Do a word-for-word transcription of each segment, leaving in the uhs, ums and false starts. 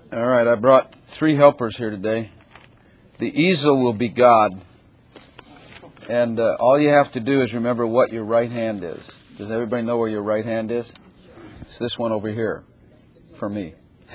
All right, I brought three helpers here today. The easel will be God. And uh, all you have to do is remember what your right hand is. Does everybody know where your right hand is? It's this one over here for me.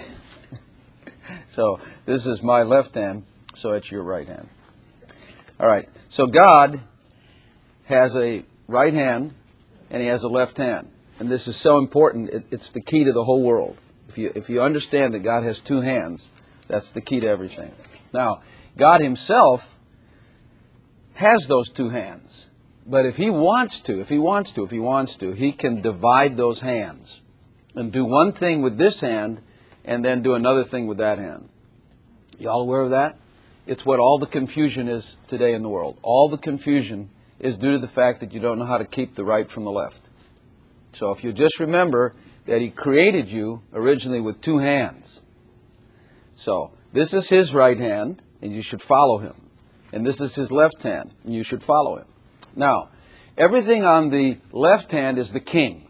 So this is my left hand, so it's your right hand. All right, so God has a right hand and He has a left hand. And this is so important. It, it's the key to the whole world. If you, if you understand that God has two hands, that's the key to everything. Now, God Himself has those two hands. But if He wants to, if He wants to, if He wants to, He can divide those hands and do one thing with this hand and then do another thing with that hand. You all aware of that? It's what all the confusion is today in the world. All the confusion is due to the fact that you don't know how to keep the right from the left. So if you just remember that He created you originally with two hands. So this is His right hand, and you should follow Him. And this is His left hand, and you should follow Him. Now, everything on the left hand is the king.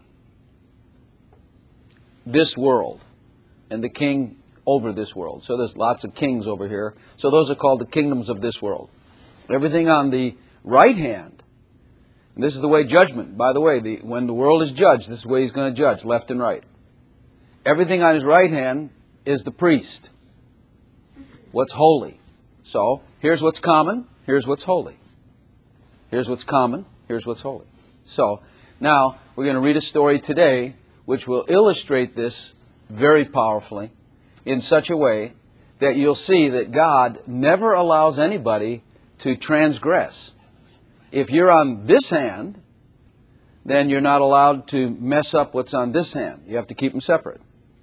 This world. And the king over this world. So there's lots of kings over here. So those are called the kingdoms of this world. Everything on the right hand. And this is the way judgment. By the way, the, when the world is judged, this is the way He's going to judge, left and right. Everything on His right hand is the priest. What's holy. So, here's what's common, here's what's holy. Here's what's common, here's what's holy. So, now, we're going to read a story today which will illustrate this very powerfully in such a way that you'll see that God never allows anybody to transgress. If you're on this hand, then you're not allowed to mess up what's on this hand. You have to keep them separate.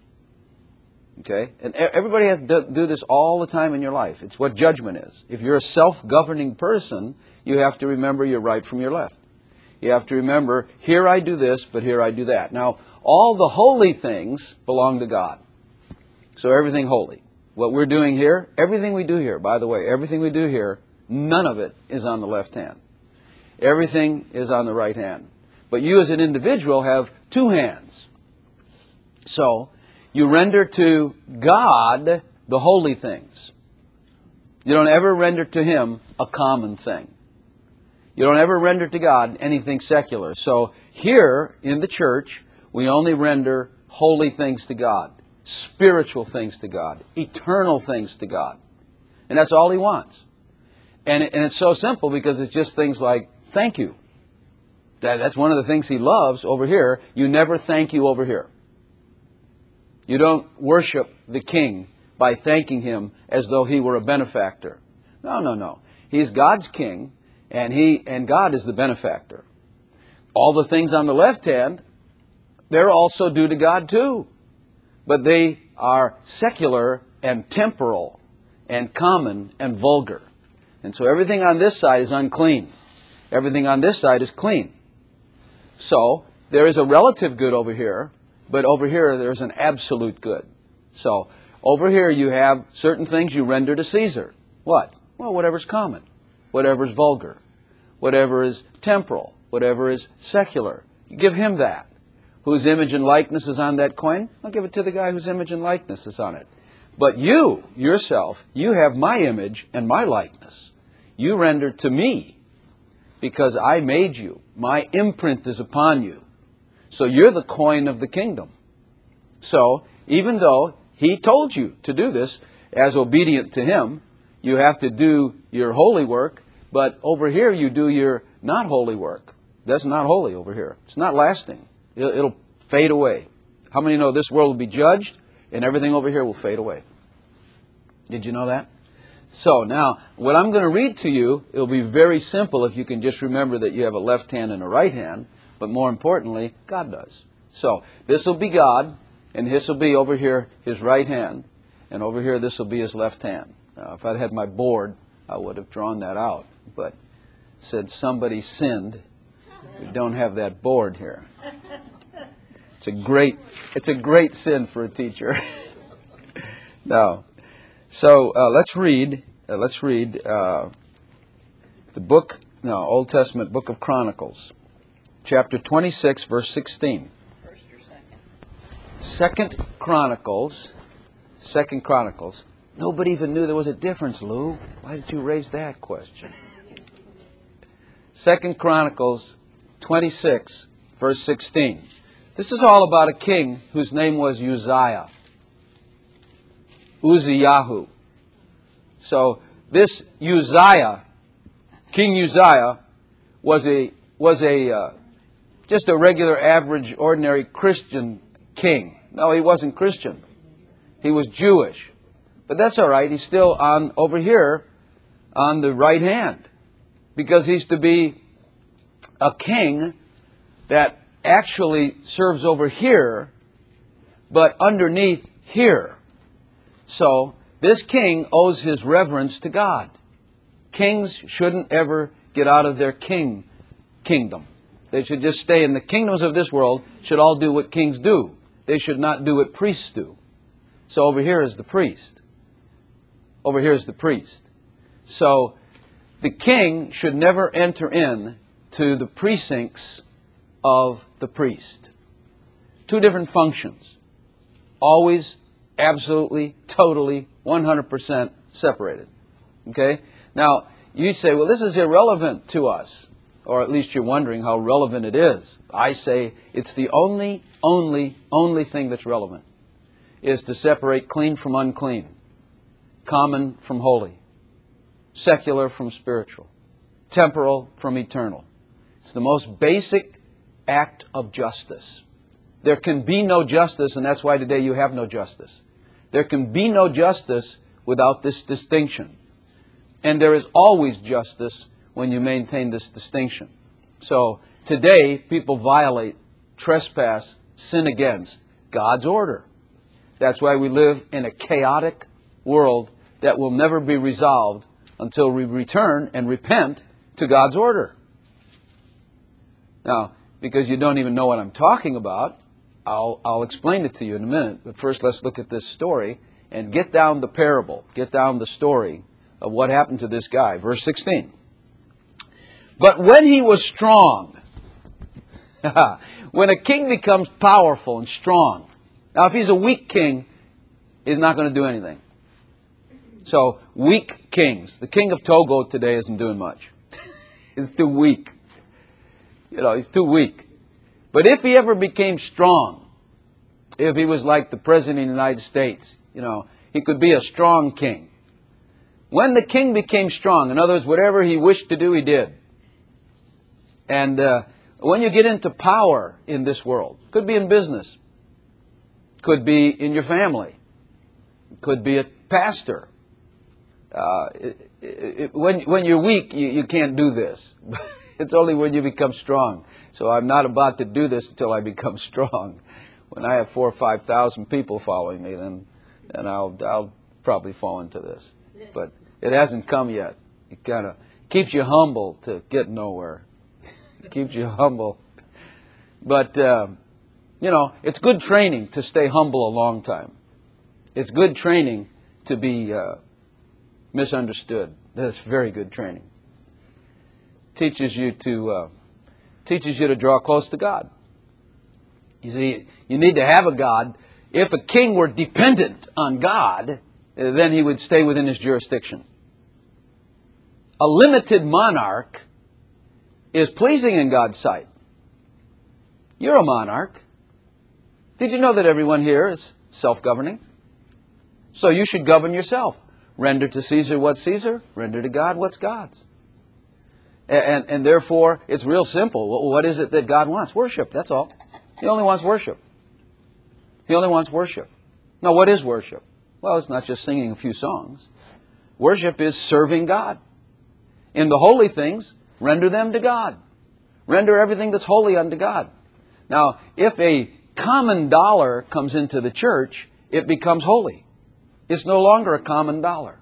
Okay? And everybody has to do this all the time in your life. It's what judgment is. If you're a self-governing person, you have to remember your right from your left. You have to remember, here I do this, but here I do that. Now, all the holy things belong to God. So everything holy. What we're doing here, everything we do here, by the way, everything we do here, none of it is on the left hand. Everything is on the right hand. But you as an individual have two hands. So, you render to God the holy things. You don't ever render to Him a common thing. You don't ever render to God anything secular. So here in the church, we only render holy things to God, spiritual things to God, eternal things to God. And that's all He wants. And, it, and it's so simple because it's just things like, thank you. That, that's one of the things He loves over here. You never thank you over here. You don't worship the king by thanking him as though he were a benefactor. No, no, no. He's God's king, and he and God is the benefactor. All the things on the left hand, they're also due to God too. But they are secular and temporal and common and vulgar. And so everything on this side is unclean. Everything on this side is clean. So there is a relative good over here, but over here there's an absolute good. So over here you have certain things you render to Caesar. What? Well, whatever's common, whatever's vulgar, whatever is temporal, whatever is secular. You give him that. Whose image and likeness is on that coin? I'll give it to the guy whose image and likeness is on it. But you, yourself, you have my image and my likeness. You render to me because I made you. My imprint is upon you. So you're the coin of the kingdom. So even though He told you to do this as obedient to Him, you have to do your holy work, but over here you do your not holy work. That's not holy over here. It's not lasting. It'll, it'll fade away. How many know this world will be judged and everything over here will fade away? Did you know that? So now, what I'm going to read to you, it'll be very simple if you can just remember that you have a left hand and a right hand. But more importantly, God does. So this will be God, and this will be over here His right hand, and over here this will be His left hand. Now, if I'd had my board, I would have drawn that out. But said somebody sinned. We don't have that board here. It's a great, it's a great sin for a teacher. Now, so uh, let's read. Uh, let's read uh, the book, no, Old Testament book of Chronicles. Chapter twenty-six, verse sixteen. First or second? Second Chronicles, Second Chronicles. Nobody even knew there was a difference, Lou. Why did you raise that question? Second Chronicles twenty-six, verse sixteen. This is all about a king whose name was Uzziah. Uzziyahu. So this Uzziah, King Uzziah, was a was a uh, just a regular, average, ordinary Christian king. No, he wasn't Christian. He was Jewish. But that's all right. He's still on over here on the right hand, because he's to be a king that actually serves over here, but underneath here. So this king owes his reverence to God. Kings shouldn't ever get out of their king kingdom. They should just stay in the kingdoms of this world, should all do what kings do. They should not do what priests do. So over here is the priest. Over here is the priest. So the king should never enter in to the precincts of the priest. Two different functions. Always, absolutely, totally, one hundred percent separated. Okay? Now, you say, well, this is irrelevant to us. Or at least you're wondering how relevant it is. I say it's the only, only, only thing that's relevant is to separate clean from unclean, common from holy, secular from spiritual, temporal from eternal. It's the most basic act of justice. There can be no justice, and that's why today you have no justice. There can be no justice without this distinction. And there is always justice when you maintain this distinction. So today people violate, trespass, sin against God's order. That's why we live in a chaotic world that will never be resolved until we return and repent to God's order. Now, because you don't even know what I'm talking about, I'll, I'll explain it to you in a minute. But first, let's look at this story and get down the parable, get down the story of what happened to this guy. Verse sixteen. But when he was strong, when a king becomes powerful and strong, now if he's a weak king, he's not going to do anything. So, weak kings. The king of Togo today isn't doing much. He's too weak. You know, he's too weak. But if he ever became strong, if he was like the President of the United States, you know, he could be a strong king. When the king became strong, in other words, whatever he wished to do, he did. And uh, when you get into power in this world, could be in business, could be in your family, could be a pastor. Uh, it, it, when, when you're weak, you, you can't do this. It's only when you become strong. So I'm not about to do this until I become strong. When I have four or five thousand people following me, then, then I'll, I'll probably fall into this. But it hasn't come yet. It kind of keeps you humble to get nowhere. It keeps you humble. But, uh, you know, it's good training to stay humble a long time. It's good training to be uh, misunderstood. That's very good training. Teaches you to uh, teaches you to draw close to God. You see, you need to have a God. If a king were dependent on God, then he would stay within his jurisdiction. A limited monarch is pleasing in God's sight. You're a monarch. Did you know that everyone here is self-governing? So you should govern yourself. Render to Caesar what's Caesar. Render to God what's God's. And, and, and therefore, it's real simple. What is it that God wants? Worship, that's all. He only wants worship. He only wants worship. Now, what is worship? Well, it's not just singing a few songs. Worship is serving God. In the holy things, render them to God. Render everything that's holy unto God. Now, if a common dollar comes into the church, it becomes holy. It's no longer a common dollar.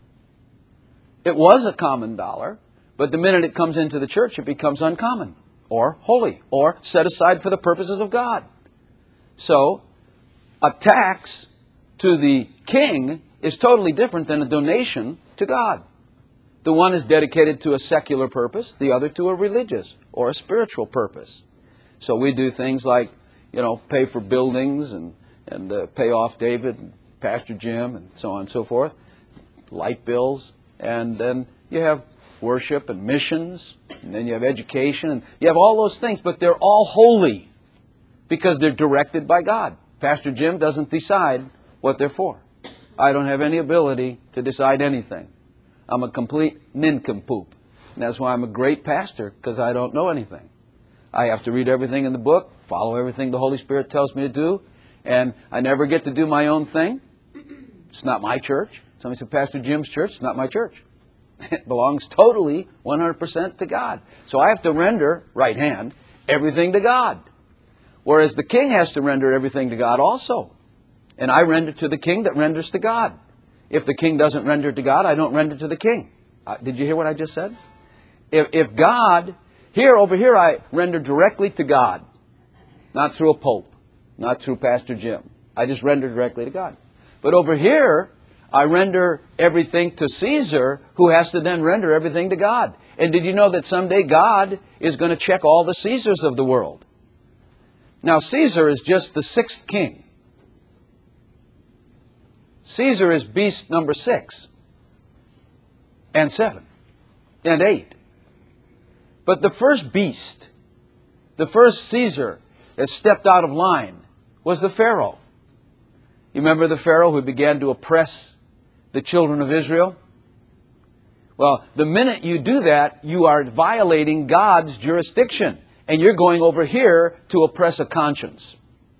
It was a common dollar, but the minute it comes into the church, it becomes uncommon, or holy, or set aside for the purposes of God. So, a tax to the king is totally different than a donation to God. The one is dedicated to a secular purpose, the other to a religious or a spiritual purpose. So we do things like, you know, pay for buildings and, and uh, pay off David, Pastor Jim, and so on and so forth, light bills, and then you have worship and missions, and then you have education, and you have all those things, but they're all holy because they're directed by God. Pastor Jim doesn't decide what they're for. I don't have any ability to decide anything. I'm a complete nincompoop. And that's why I'm a great pastor, because I don't know anything. I have to read everything in the book, follow everything the Holy Spirit tells me to do, and I never get to do my own thing. It's not my church. Somebody said, Pastor Jim's church, it's not my church. It belongs totally, one hundred percent to God. So I have to render, right hand, everything to God. Whereas the king has to render everything to God also. And I render to the king that renders to God. If the king doesn't render to God, I don't render to the king. Uh, did you hear what I just said? If, if God, here, over here, I render directly to God. Not through a pope. Not through Pastor Jim. I just render directly to God. But over here, I render everything to Caesar, who has to then render everything to God. And did you know that someday God is going to check all the Caesars of the world? Now, Caesar is just the sixth king. Caesar is beast number six, and seven, and eight. But the first beast, the first Caesar that stepped out of line was the Pharaoh. You remember the Pharaoh who began to oppress the children of Israel? Well, the minute you do that, you are violating God's jurisdiction. And you're going over here to oppress a conscience.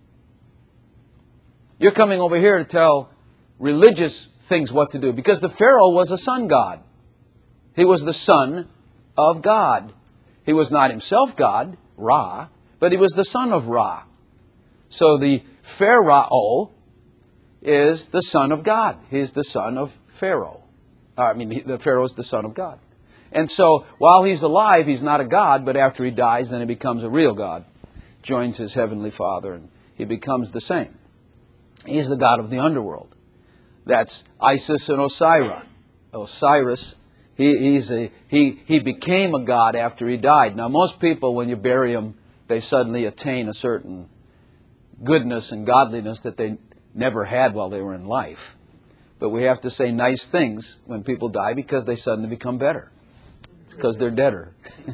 You're coming over here to tell religious things what to do. Because the Pharaoh was a sun god. He was the son of God. He was not himself God, Ra, but he was the son of Ra. So the Pharaoh is the son of God. He's the son of Pharaoh. I mean, the Pharaoh is the son of God. And so, while he's alive, he's not a god, but after he dies, then he becomes a real god. Joins his heavenly Father, and he becomes the same. He's the god of the underworld. That's Isis and Osiris. Osiris, he, he's a, he, he became a god after he died. Now, most people, when you bury them, they suddenly attain a certain goodness and godliness that they never had while they were in life. But we have to say nice things when people die because they suddenly become better. It's because they're deader.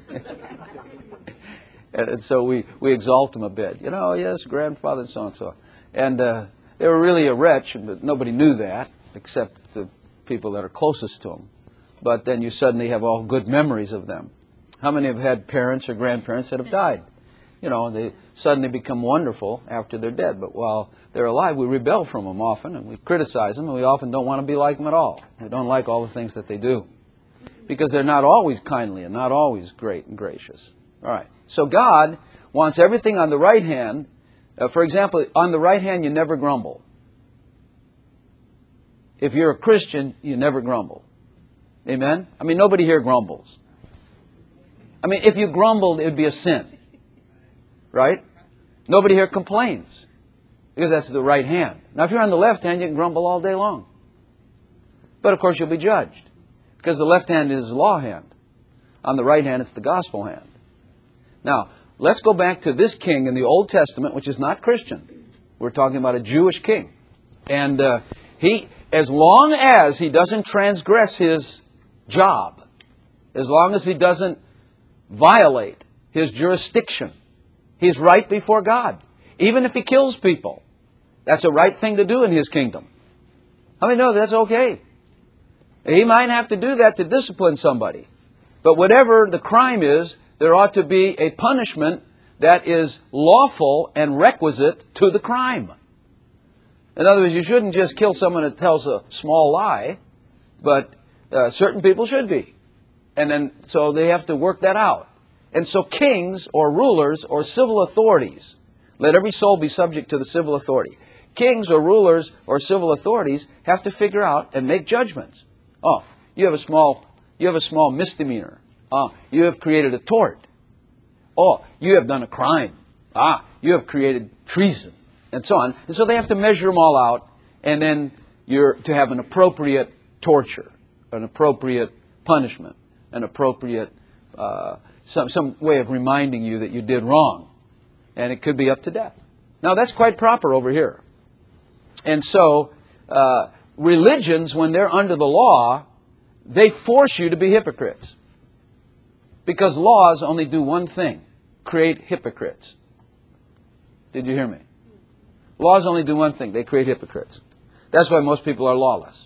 and, and so we, we exalt them a bit. You know, yes, grandfather so-and-so. And uh, they were really a wretch, but nobody knew that except the people that are closest to them. But then you suddenly have all good memories of them. How many have had parents or grandparents that have died? You know, they suddenly become wonderful after they're dead. But while they're alive, we rebel from them often, and we criticize them, and we often don't want to be like them at all. We don't like all the things that they do. Because they're not always kindly and not always great and gracious. All right. So God wants everything on the right hand. Uh, for example, on the right hand, you never grumble. If you're a Christian, you never grumble. Amen? I mean, nobody here grumbles. I mean, if you grumbled, it would be a sin. Right? Nobody here complains. Because that's the right hand. Now, if you're on the left hand, you can grumble all day long. But, of course, you'll be judged. Because the left hand is the law hand. On the right hand, it's the gospel hand. Now, let's go back to this king in the Old Testament, which is not Christian. We're talking about a Jewish king. And uh, he, as long as he doesn't transgress his job, as long as he doesn't violate his jurisdiction, he's right before God. Even if he kills people, that's a right thing to do in his kingdom. How many know that's okay? He might have to do that to discipline somebody. But whatever the crime is, there ought to be a punishment that is lawful and requisite to the crime. In other words, you shouldn't just kill someone that tells a small lie, but uh, certain people should be. And then, so they have to work that out. And so kings or rulers or civil authorities, let every soul be subject to the civil authority. Kings or rulers or civil authorities have to figure out and make judgments. Oh, you have a small, you have a small misdemeanor. Oh, you have created a tort. Oh, you have done a crime. Ah, you have created treason, and so on. And so they have to measure them all out, and then you're to have an appropriate torture, an appropriate punishment, an appropriate uh, some some way of reminding you that you did wrong, and it could be up to death. Now that's quite proper over here, and so uh, religions, when they're under the law, they force you to be hypocrites. Because laws only do one thing: create hypocrites. Did you hear me? Laws only do one thing: they create hypocrites. That's why most people are lawless.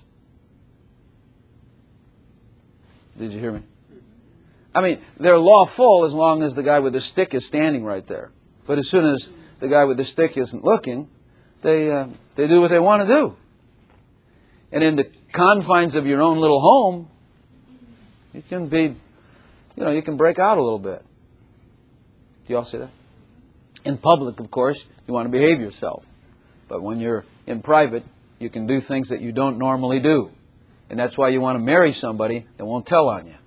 Did you hear me? I mean, they're lawful as long as the guy with the stick is standing right there. But as soon as the guy with the stick isn't looking, they uh, they do what they want to do. And in the confines of your own little home, you can be, you know, you can break out a little bit. Do you all see that? In public, of course, you want to behave yourself. But when you're in private, you can do things that you don't normally do. And that's why you want to marry somebody that won't tell on you.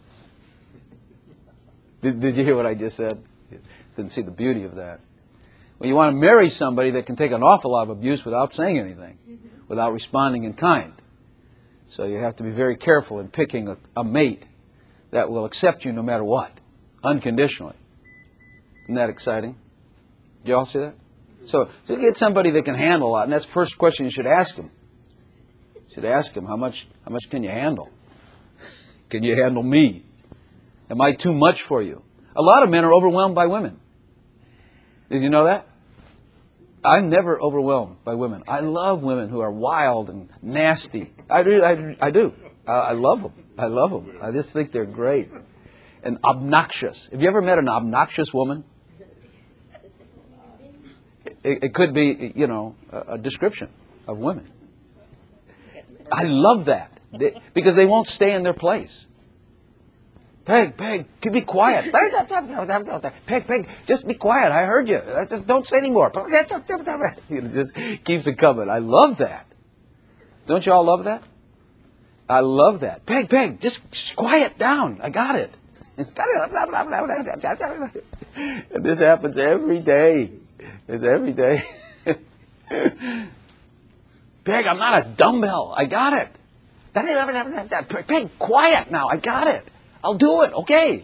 Did, did you hear what I just said? Didn't see the beauty of that. Well, you want to marry somebody that can take an awful lot of abuse without saying anything, without responding in kind. So you have to be very careful in picking a, a mate that will accept you no matter what, unconditionally. Isn't that exciting? Do you all see that? So, so you get somebody that can handle a lot, and that's the first question you should ask them. You should ask them, how much, how much can you handle? Can you handle me? Am I too much for you? A lot of men are overwhelmed by women. Did you know that? I'm never overwhelmed by women. I love women who are wild and nasty. I do. I, I do. I, I love them. I love them. I just think they're great. And obnoxious. Have you ever met an obnoxious woman? It, it could be, you know, a, a description of women. I love that. They, because they won't stay in their place. Peg, Peg, be quiet. Peg, Peg, just be quiet. I heard you. Don't say anymore. It just keeps it coming. I love that. Don't you all love that? I love that. Peg, Peg, just quiet down. I got it. And this happens every day. It's every day. Peg, I'm not a dumbbell. I got it. Peg, quiet now. I got it. I'll do it, okay.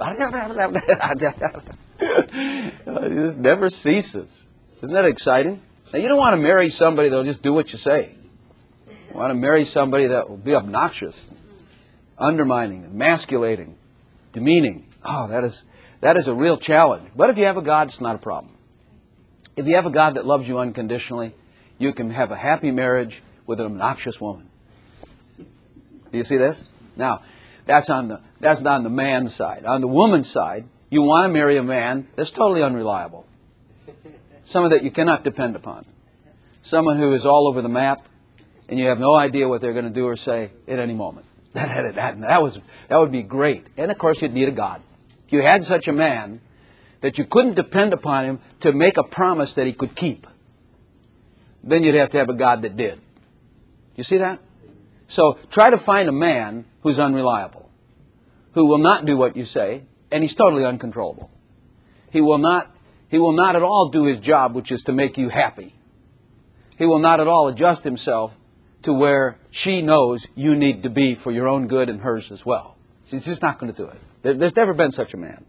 It just never ceases. Isn't that exciting? Now, you don't want to marry somebody that will just do what you say. You want to marry somebody that will be obnoxious, undermining, emasculating, demeaning. Oh, that is, that is a real challenge. But if you have a God, it's not a problem. If you have a God that loves you unconditionally, you can have a happy marriage with an obnoxious woman. Do you see this? Now, That's on the that's on the man's side. On the woman's side, you want to marry a man that's totally unreliable. Someone that you cannot depend upon. Someone who is all over the map, and you have no idea what they're going to do or say at any moment. That, that, that, was, that would be great. And, of course, you'd need a God. If you had such a man that you couldn't depend upon him to make a promise that he could keep, then you'd have to have a God that did. You see that? So try to find a man who's unreliable, who will not do what you say, and he's totally uncontrollable. He will not, he will not at all do his job, which is to make you happy. He will not at all adjust himself to where she knows you need to be for your own good and hers as well. He's just not going to do it. There, there's never been such a man.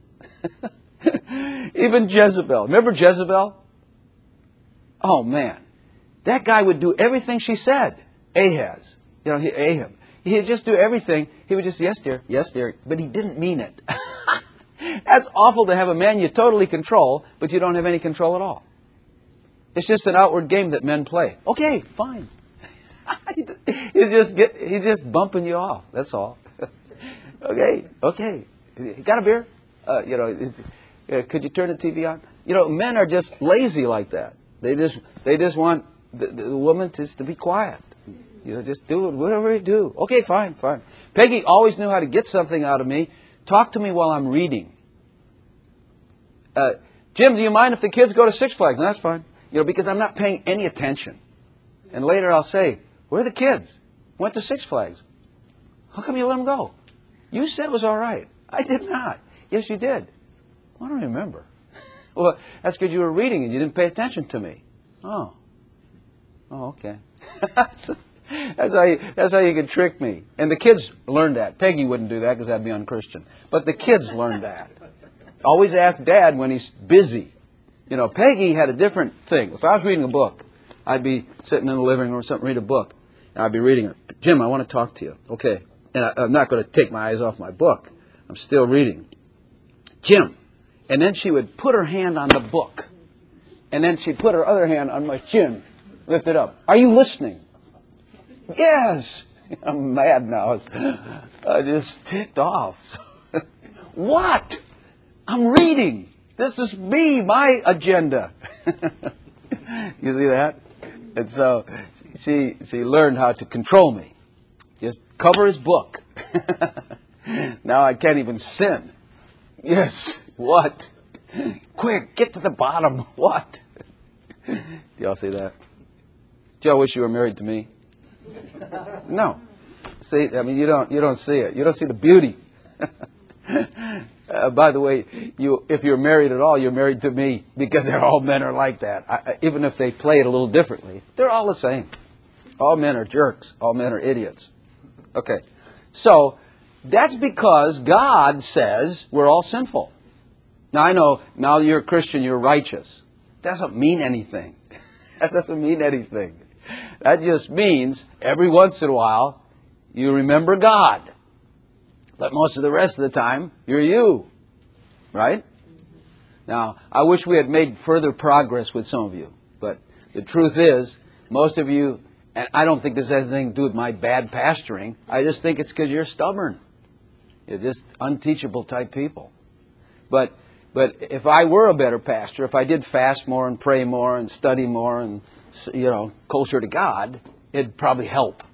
Even Jezebel. Remember Jezebel? Oh, man. That guy would do everything she said. Ahaz. You know, he, Ahab. He'd just do everything. He would just, yes, dear, yes, dear. But he didn't mean it. That's awful to have a man you totally control, but you don't have any control at all. It's just an outward game that men play. Okay, fine. he's just get, he's just bumping you off. That's all. okay, okay. Got a beer? Uh, you know, uh, could you turn the T V on? You know, men are just lazy like that. They just they just want the, the woman just to be quiet. You know, just do it, whatever you do. Okay, fine, fine. Peggy always knew how to get something out of me. Talk to me while I'm reading. Uh, Jim, do you mind if the kids go to Six Flags? No, that's fine. You know, because I'm not paying any attention. And later I'll say, where are the kids? Went to Six Flags. How come you let them go? You said it was all right. I did not. Yes, you did. I don't remember. Well, that's because you were reading and you didn't pay attention to me. Oh. Oh, okay. That's how you, that's how you can trick me. And the kids learned that. Peggy wouldn't do that because that'd be unchristian. But the kids learned that. Always ask Dad when he's busy. You know, Peggy had a different thing. If I was reading a book, I'd be sitting in the living room or something, read a book. And I'd be reading it. Jim, I want to talk to you. Okay. And I, I'm not going to take my eyes off my book. I'm still reading. Jim. And then she would put her hand on the book. And then she'd put her other hand on my chin. Lift it up. Are you listening? Yes. I'm mad now. I just ticked off. What? I'm reading. This is me, my agenda. You see that? And so she, she learned how to control me. Just cover his book. Now I can't even sin. Yes. What? Quick, get to the bottom. What? Do y'all see that? Do y'all wish you were married to me? No. See, I mean, you don't, you don't see it. You don't see the beauty. uh, by the way, you, if you're married at all, you're married to me, because they're all men are like that. I, even if they play it a little differently, they're all the same. All men are jerks. All men are idiots. Okay. So that's because God says we're all sinful. Now, I know, now you're a Christian, you're righteous. Doesn't mean anything. That doesn't mean anything. That just means every once in a while you remember God. But most of the rest of the time, you're you. Right? Now, I wish we had made further progress with some of you. But the truth is, most of you, and I don't think this has anything to do with my bad pastoring. I just think it's because you're stubborn. You're just unteachable type people. But But if I were a better pastor, if I did fast more and pray more and study more and, you know, closer to God, it'd probably help.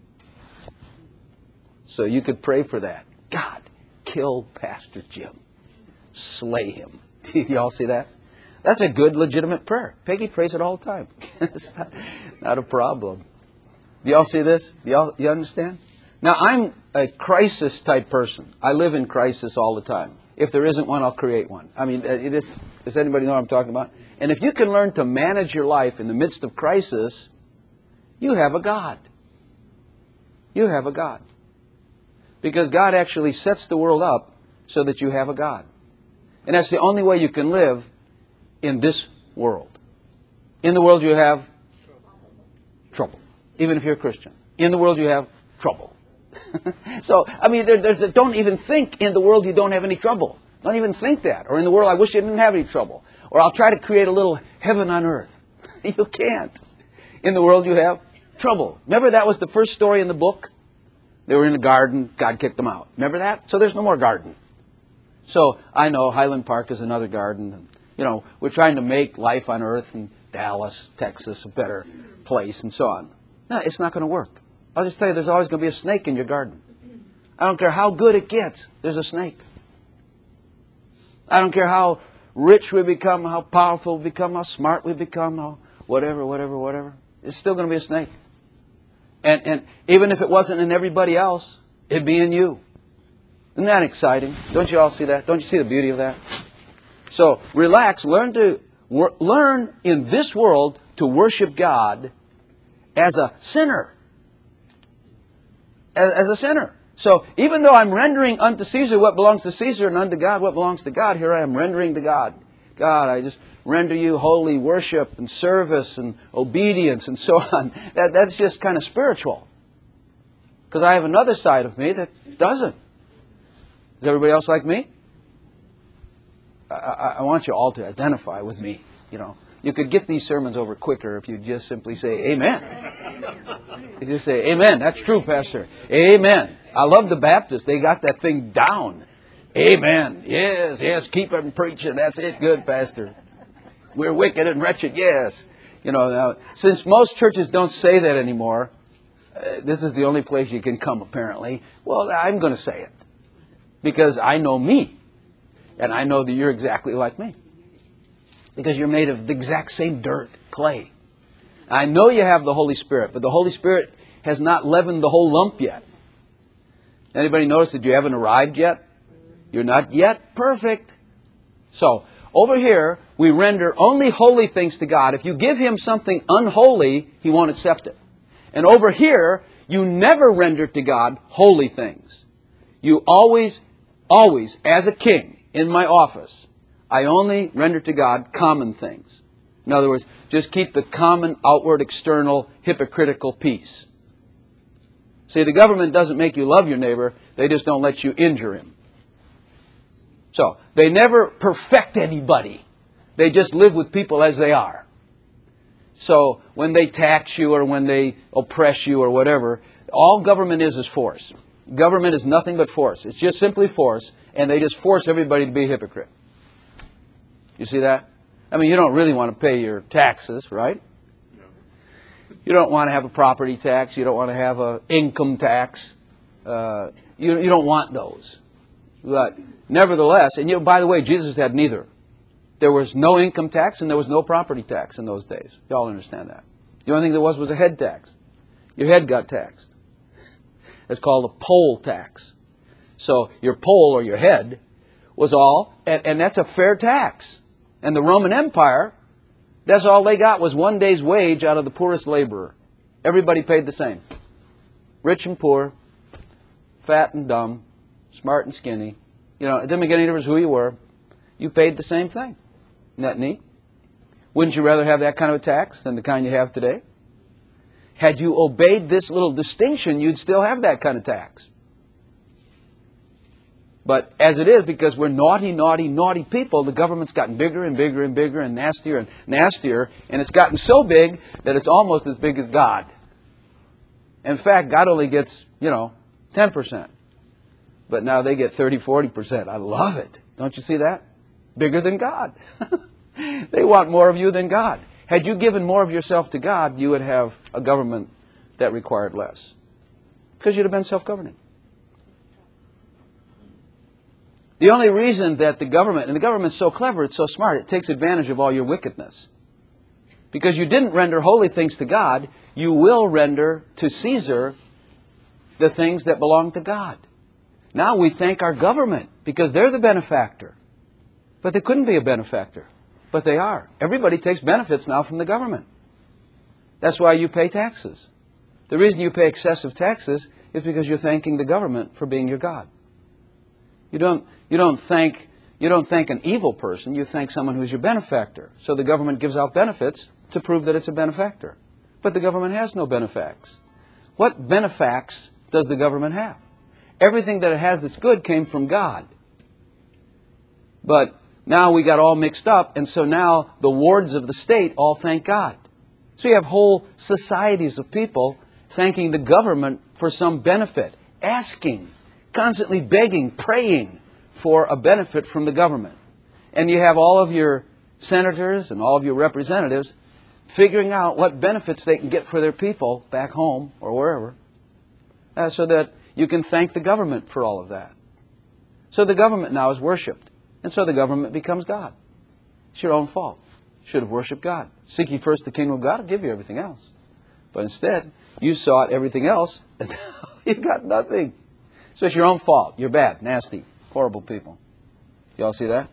So you could pray for that. God, kill Pastor Jim. Slay him. Did y'all see that? That's a good, legitimate prayer. Peggy prays it all the time. It's not, not a problem. Do y'all see this? Do y'all you understand? Now, I'm a crisis type person. I live in crisis all the time. If there isn't one, I'll create one. I mean, it is, does anybody know what I'm talking about? And if you can learn to manage your life in the midst of crisis, you have a God. You have a God. Because God actually sets the world up so that you have a God. And that's the only way you can live in this world. In the world you have trouble. Even if you're a Christian. In the world you have trouble. So, I mean, there, there, don't even think in the world you don't have any trouble. Don't even think that. Or in the world I wish you didn't have any trouble. Or I'll try to create a little heaven on earth. You can't. In the world you have trouble. Remember that was the first story in the book? They were in the garden. God kicked them out. Remember that? So there's no more garden. So I know Highland Park is another garden. And, you know, we're trying to make life on earth in Dallas, Texas, a better place and so on. No, it's not going to work. I'll just tell you, there's always going to be a snake in your garden. I don't care how good it gets, there's a snake. I don't care how rich we become, how powerful we become, how smart we become, how whatever, whatever, whatever. It's still going to be a snake. And, and even if it wasn't in everybody else, it'd be in you. Isn't that exciting? Don't you all see that? Don't you see the beauty of that? So relax, learn to wor- learn in this world to worship God as a sinner. As, as a sinner. So even though I'm rendering unto Caesar what belongs to Caesar and unto God what belongs to God, here I am rendering to God. God, I just render you holy worship and service and obedience and so on. That, that's just kind of spiritual. Because I have another side of me that doesn't. Is everybody else like me? I, I, I want you all to identify with me. You know, you could get these sermons over quicker if you just simply say amen. You just say amen. That's true, Pastor. Amen. I love the Baptists. They got that thing down. Amen. Yes, yes. Keep on preaching. That's it. Good, Pastor. We're wicked and wretched. Yes. You know, now, since most churches don't say that anymore, uh, this is the only place you can come, apparently. Well, I'm going to say it. Because I know me. And I know that you're exactly like me. Because you're made of the exact same dirt, clay. I know you have the Holy Spirit, but the Holy Spirit has not leavened the whole lump yet. Anybody notice that you haven't arrived yet? You're not yet perfect. So, over here, we render only holy things to God. If you give Him something unholy, He won't accept it. And over here, you never render to God holy things. You always, always, as a king in my office, I only render to God common things. In other words, just keep the common, outward, external, hypocritical peace. See, the government doesn't make you love your neighbor. They just don't let you injure him. So, they never perfect anybody. They just live with people as they are. So, when they tax you or when they oppress you or whatever, all government is is force. Government is nothing but force. It's just simply force, and they just force everybody to be a hypocrite. You see that? I mean, you don't really want to pay your taxes, right? You don't want to have a property tax. You don't want to have an income tax. Uh, you, you don't want those. But nevertheless, and you know, by the way, Jesus had neither. There was no income tax and there was no property tax in those days. You all understand that. The only thing there was was a head tax. Your head got taxed. It's called a poll tax. So your poll or your head was all, and, and that's a fair tax. And the Roman Empire, that's all they got was one day's wage out of the poorest laborer. Everybody paid the same. Rich and poor, fat and dumb, smart and skinny. You know, it didn't make any difference who you were. You paid the same thing. Isn't that neat? Wouldn't you rather have that kind of a tax than the kind you have today? Had you obeyed this little distinction, you'd still have that kind of tax. But as it is, because we're naughty, naughty, naughty people, the government's gotten bigger and bigger and bigger and nastier and nastier, and it's gotten so big that it's almost as big as God. In fact, God only gets, you know, ten percent. But now they get thirty, forty percent. I love it. Don't you see that? Bigger than God. They want more of you than God. Had you given more of yourself to God, you would have a government that required less. Because you'd have been self-governing. The only reason that the government, and the government's so clever, it's so smart, it takes advantage of all your wickedness. Because you didn't render holy things to God, you will render to Caesar the things that belong to God. Now we thank our government because they're the benefactor. But they couldn't be a benefactor. But they are. Everybody takes benefits now from the government. That's why you pay taxes. The reason you pay excessive taxes is because you're thanking the government for being your God. You don't, you don't thank, you don't thank an evil person, you thank someone who's your benefactor. So the government gives out benefits to prove that it's a benefactor. But the government has no benefacts. What benefacts does the government have? Everything that it has that's good came from God. But now we got all mixed up, and so now the wards of the state all thank God. So you have whole societies of people thanking the government for some benefit, asking, constantly begging, praying for a benefit from the government. And you have all of your senators and all of your representatives figuring out what benefits they can get for their people back home or wherever, uh, so that you can thank the government for all of that. So the government now is worshipped. And so the government becomes God. It's your own fault. You should have worshipped God. Seek ye first the kingdom of God, I'll give you everything else. But instead, you sought everything else, and now you got nothing. So it's your own fault. You're bad, nasty, horrible people. You all see that?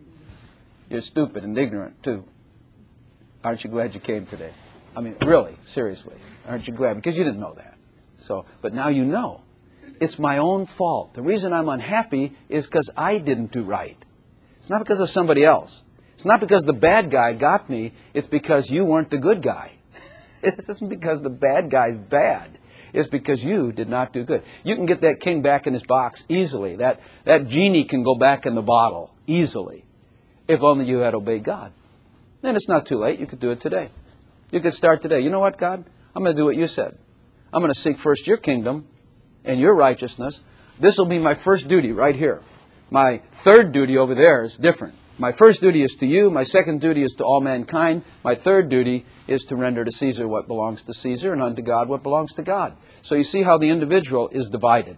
You're stupid and ignorant, too. Aren't you glad you came today? I mean, really, seriously. Aren't you glad? Because you didn't know that. So, but now you know. It's my own fault. The reason I'm unhappy is because I didn't do right. It's not because of somebody else. It's not because the bad guy got me. It's because you weren't the good guy. It isn't because the bad guy's bad. It's because you did not do good. You can get that king back in his box easily. That, that genie can go back in the bottle easily if only you had obeyed God. Then it's not too late. You could do it today. You could start today. You know what, God? I'm going to do what you said. I'm going to seek first your kingdom and your righteousness. This will be my first duty right here. My third duty over there is different. My first duty is to you. My second duty is to all mankind. My third duty is to render to Caesar what belongs to Caesar and unto God what belongs to God. So you see how the individual is divided.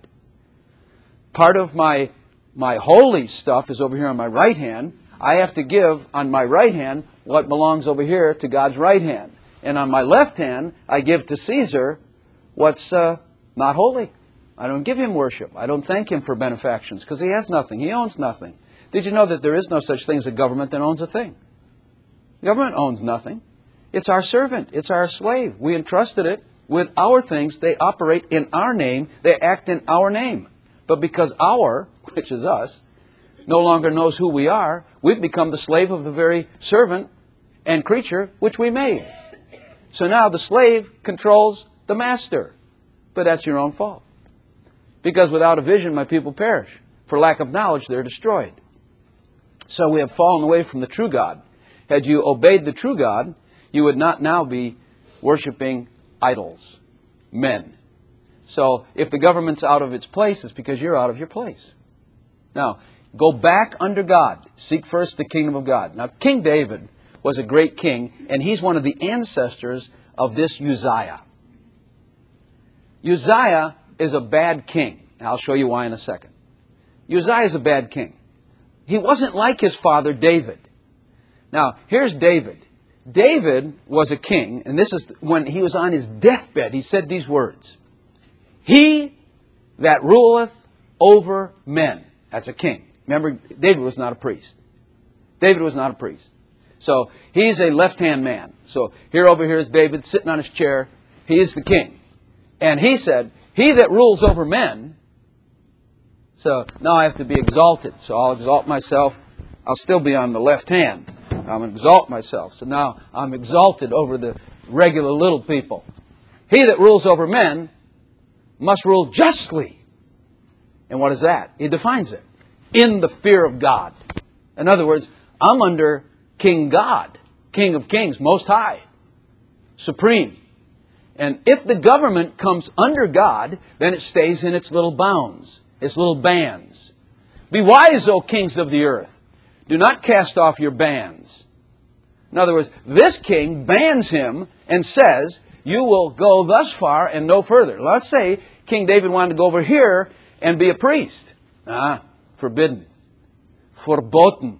Part of my, my holy stuff is over here on my right hand. I have to give on my right hand what belongs over here to God's right hand. And on my left hand, I give to Caesar what's uh, not holy. I don't give him worship. I don't thank him for benefactions because he has nothing. He owns nothing. Did you know that there is no such thing as a government that owns a thing? The government owns nothing. It's our servant. It's our slave. We entrusted it with our things. They operate in our name. They act in our name. But because our, which is us, no longer knows who we are, we've become the slave of the very servant and creature which we made. So now the slave controls the master. But that's your own fault. Because without a vision, my people perish. For lack of knowledge, they're destroyed. So we have fallen away from the true God. Had you obeyed the true God, you would not now be worshiping idols, men. So if the government's out of its place, it's because you're out of your place. Now, go back under God. Seek first the kingdom of God. Now, King David was a great king, and he's one of the ancestors of this Uzziah. Uzziah is a bad king. I'll show you why in a second. Uzziah is a bad king. He wasn't like his father David. Now, here's David. David was a king, and this is when he was on his deathbed. He said these words, "He that ruleth over men." That's a king. Remember, David was not a priest. David was not a priest. So he's a left-hand man. So here over here is David sitting on his chair. He is the king. And he said, "He that rules over men." So now I have to be exalted. So I'll exalt myself. I'll still be on the left hand. I'm going to exalt myself. So now I'm exalted over the regular little people. "He that rules over men must rule justly." And what is that? He defines it. In the fear of God. In other words, I'm under King God, King of kings, Most High, Supreme. And if the government comes under God, then it stays in its little bounds, its little bands. "Be wise, O kings of the earth. Do not cast off your bands." In other words, this king bans him and says, you will go thus far and no further. Let's say King David wanted to go over here and be a priest. Ah, forbidden. Verboten.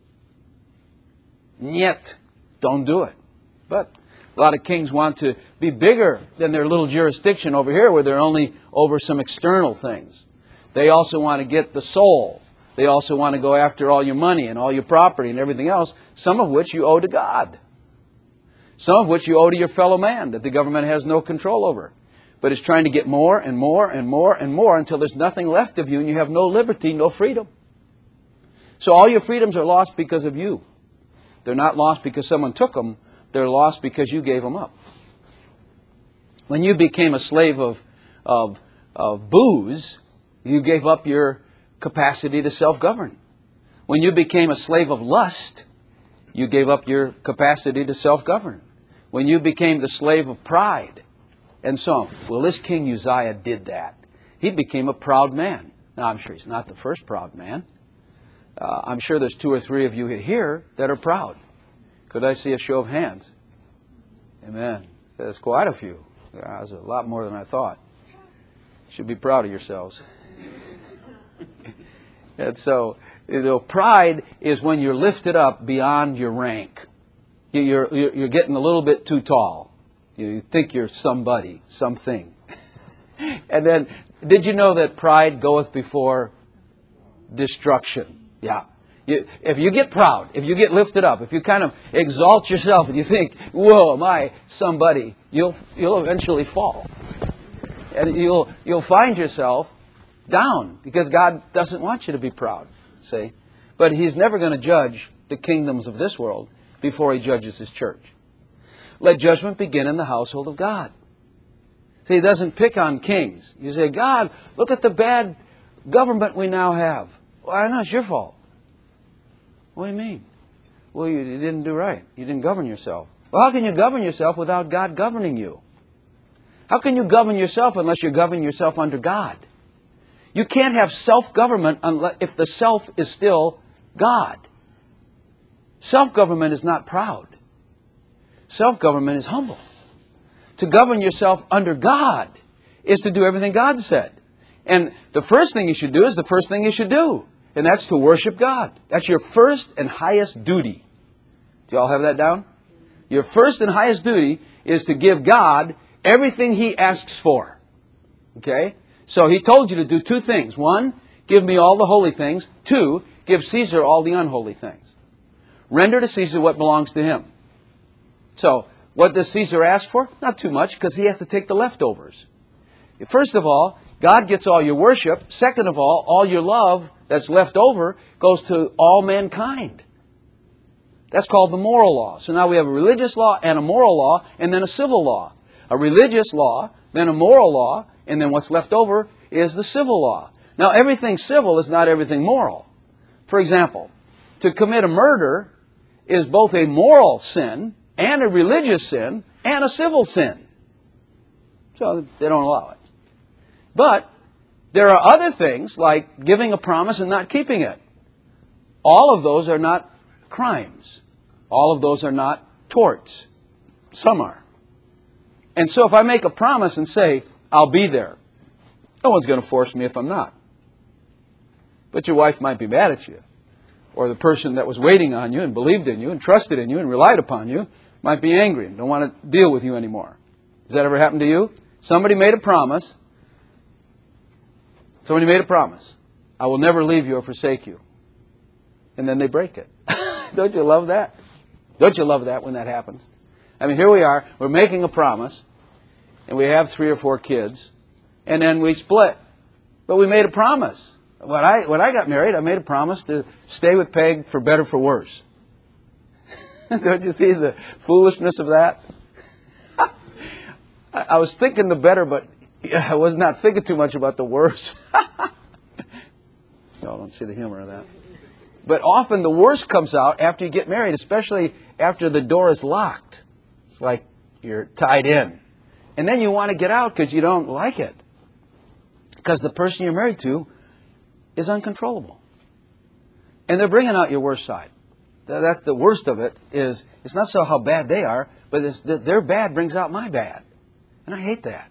Niet. Don't do it. But a lot of kings want to be bigger than their little jurisdiction over here where they're only over some external things. They also want to get the soul. They also want to go after all your money and all your property and everything else, some of which you owe to God. Some of which you owe to your fellow man that the government has no control over. But it's trying to get more and more and more and more until there's nothing left of you and you have no liberty, no freedom. So all your freedoms are lost because of you. They're not lost because someone took them. They're lost because you gave them up. When you became a slave of, of, of booze, you gave up your capacity to self-govern. When you became a slave of lust, you gave up your capacity to self-govern. When you became the slave of pride, and so on. Well, this King Uzziah did that. He became a proud man. Now, I'm sure he's not the first proud man. Uh, I'm sure there's two or three of you here that are proud. Could I see a show of hands? Amen. There's quite a few. Yeah, that's a lot more than I thought. You should be proud of yourselves. And so, you know, pride is when you're lifted up beyond your rank. You're, you're, you're getting a little bit too tall. You think you're somebody, something. And then, did you know that pride goeth before destruction? Yeah. You, if you get proud, if you get lifted up, if you kind of exalt yourself and you think, whoa, am I somebody, you'll, you'll eventually fall. And you'll, you'll find yourself down because God doesn't want you to be proud, see? But He's never going to judge the kingdoms of this world before He judges His church. Let judgment begin in the household of God. See, He doesn't pick on kings. You say, God, look at the bad government we now have. Well, no, it's your fault. What do you mean? Well, you, you didn't do right. You didn't govern yourself. Well, how can you govern yourself without God governing you? How can you govern yourself unless you're governing yourself under God? You can't have self-government unless, if the self is still God. Self-government is not proud. Self-government is humble. To govern yourself under God is to do everything God said. And the first thing you should do is the first thing you should do. And that's to worship God. That's your first and highest duty. Do you all have that down? Your first and highest duty is to give God everything He asks for. Okay? So He told you to do two things. One, give me all the holy things. Two, give Caesar all the unholy things. Render to Caesar what belongs to him. So, what does Caesar ask for? Not too much, because he has to take the leftovers. First of all, God gets all your worship. Second of all, all your love that's left over goes to all mankind. That's called the moral law. So now we have a religious law and a moral law, and then a civil law. A religious law, then a moral law, And then what's left over is the civil law. Now, everything civil is not everything moral. For example, to commit a murder is both a moral sin and a religious sin and a civil sin. So they don't allow it. But there are other things like giving a promise and not keeping it. All of those are not crimes. All of those are not torts. Some are. And so if I make a promise and say, I'll be there, no one's going to force me if I'm not. But your wife might be mad at you. Or the person that was waiting on you and believed in you and trusted in you and relied upon you might be angry and don't want to deal with you anymore. Has that ever happened to you? Somebody made a promise. Somebody made a promise. I will never leave you or forsake you. And then they break it. Don't you love that? Don't you love that when that happens? I mean, here we are. We're making a promise. And we have three or four kids. And then we split. But we made a promise. When I, when I got married, I made a promise to stay with Peg for better, for worse. Don't you see the foolishness of that? I, I was thinking the better, but I was not thinking too much about the worse. Y'all don't see the humor of that. But often the worst comes out after you get married, especially after the door is locked. It's like you're tied in. And then you want to get out because you don't like it. Because the person you're married to is uncontrollable. And they're bringing out your worst side. That's the worst of it, is it's not so how bad they are, but it's that their bad brings out my bad. And I hate that.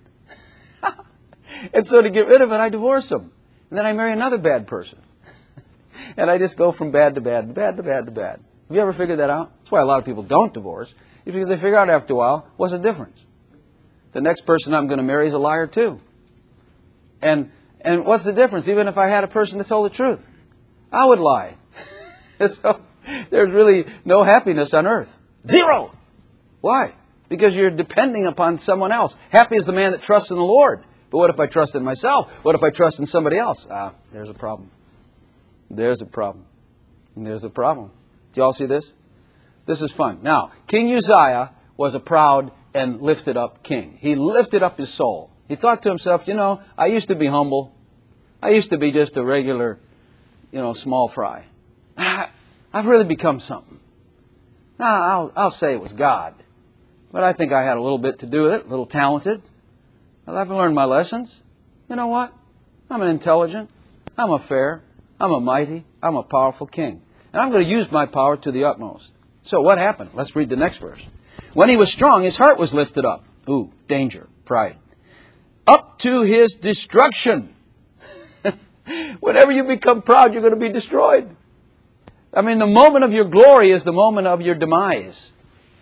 And so to get rid of it, I divorce them. And then I marry another bad person. And I just go from bad to bad, to bad to bad to bad. Have you ever figured that out? That's why a lot of people don't divorce. It's because they figure out after a while, what's the difference? The next person I'm going to marry is a liar too. And and what's the difference? Even if I had a person that told the truth, I would lie. So there's really no happiness on earth. Zero. Why? Because you're depending upon someone else. Happy is the man that trusts in the Lord. But what if I trust in myself? What if I trust in somebody else? Ah, there's a problem. There's a problem. And there's a problem. Do you all see this? This is fun. Now, King Uzziah was a proud and lifted up king. He lifted up his soul. He thought to himself, you know, I used to be humble. I used to be just a regular, you know, small fry. I've really become something. Now, I'll, I'll say it was God. But I think I had a little bit to do with it, a little talented. I've learned my lessons. You know what? I'm an intelligent. I'm a fair. I'm a mighty. I'm a powerful king. And I'm going to use my power to the utmost. So what happened? Let's read the next verse. When he was strong, his heart was lifted up. Ooh, danger, pride. Up to his destruction. Whenever you become proud, you're going to be destroyed. I mean, the moment of your glory is the moment of your demise.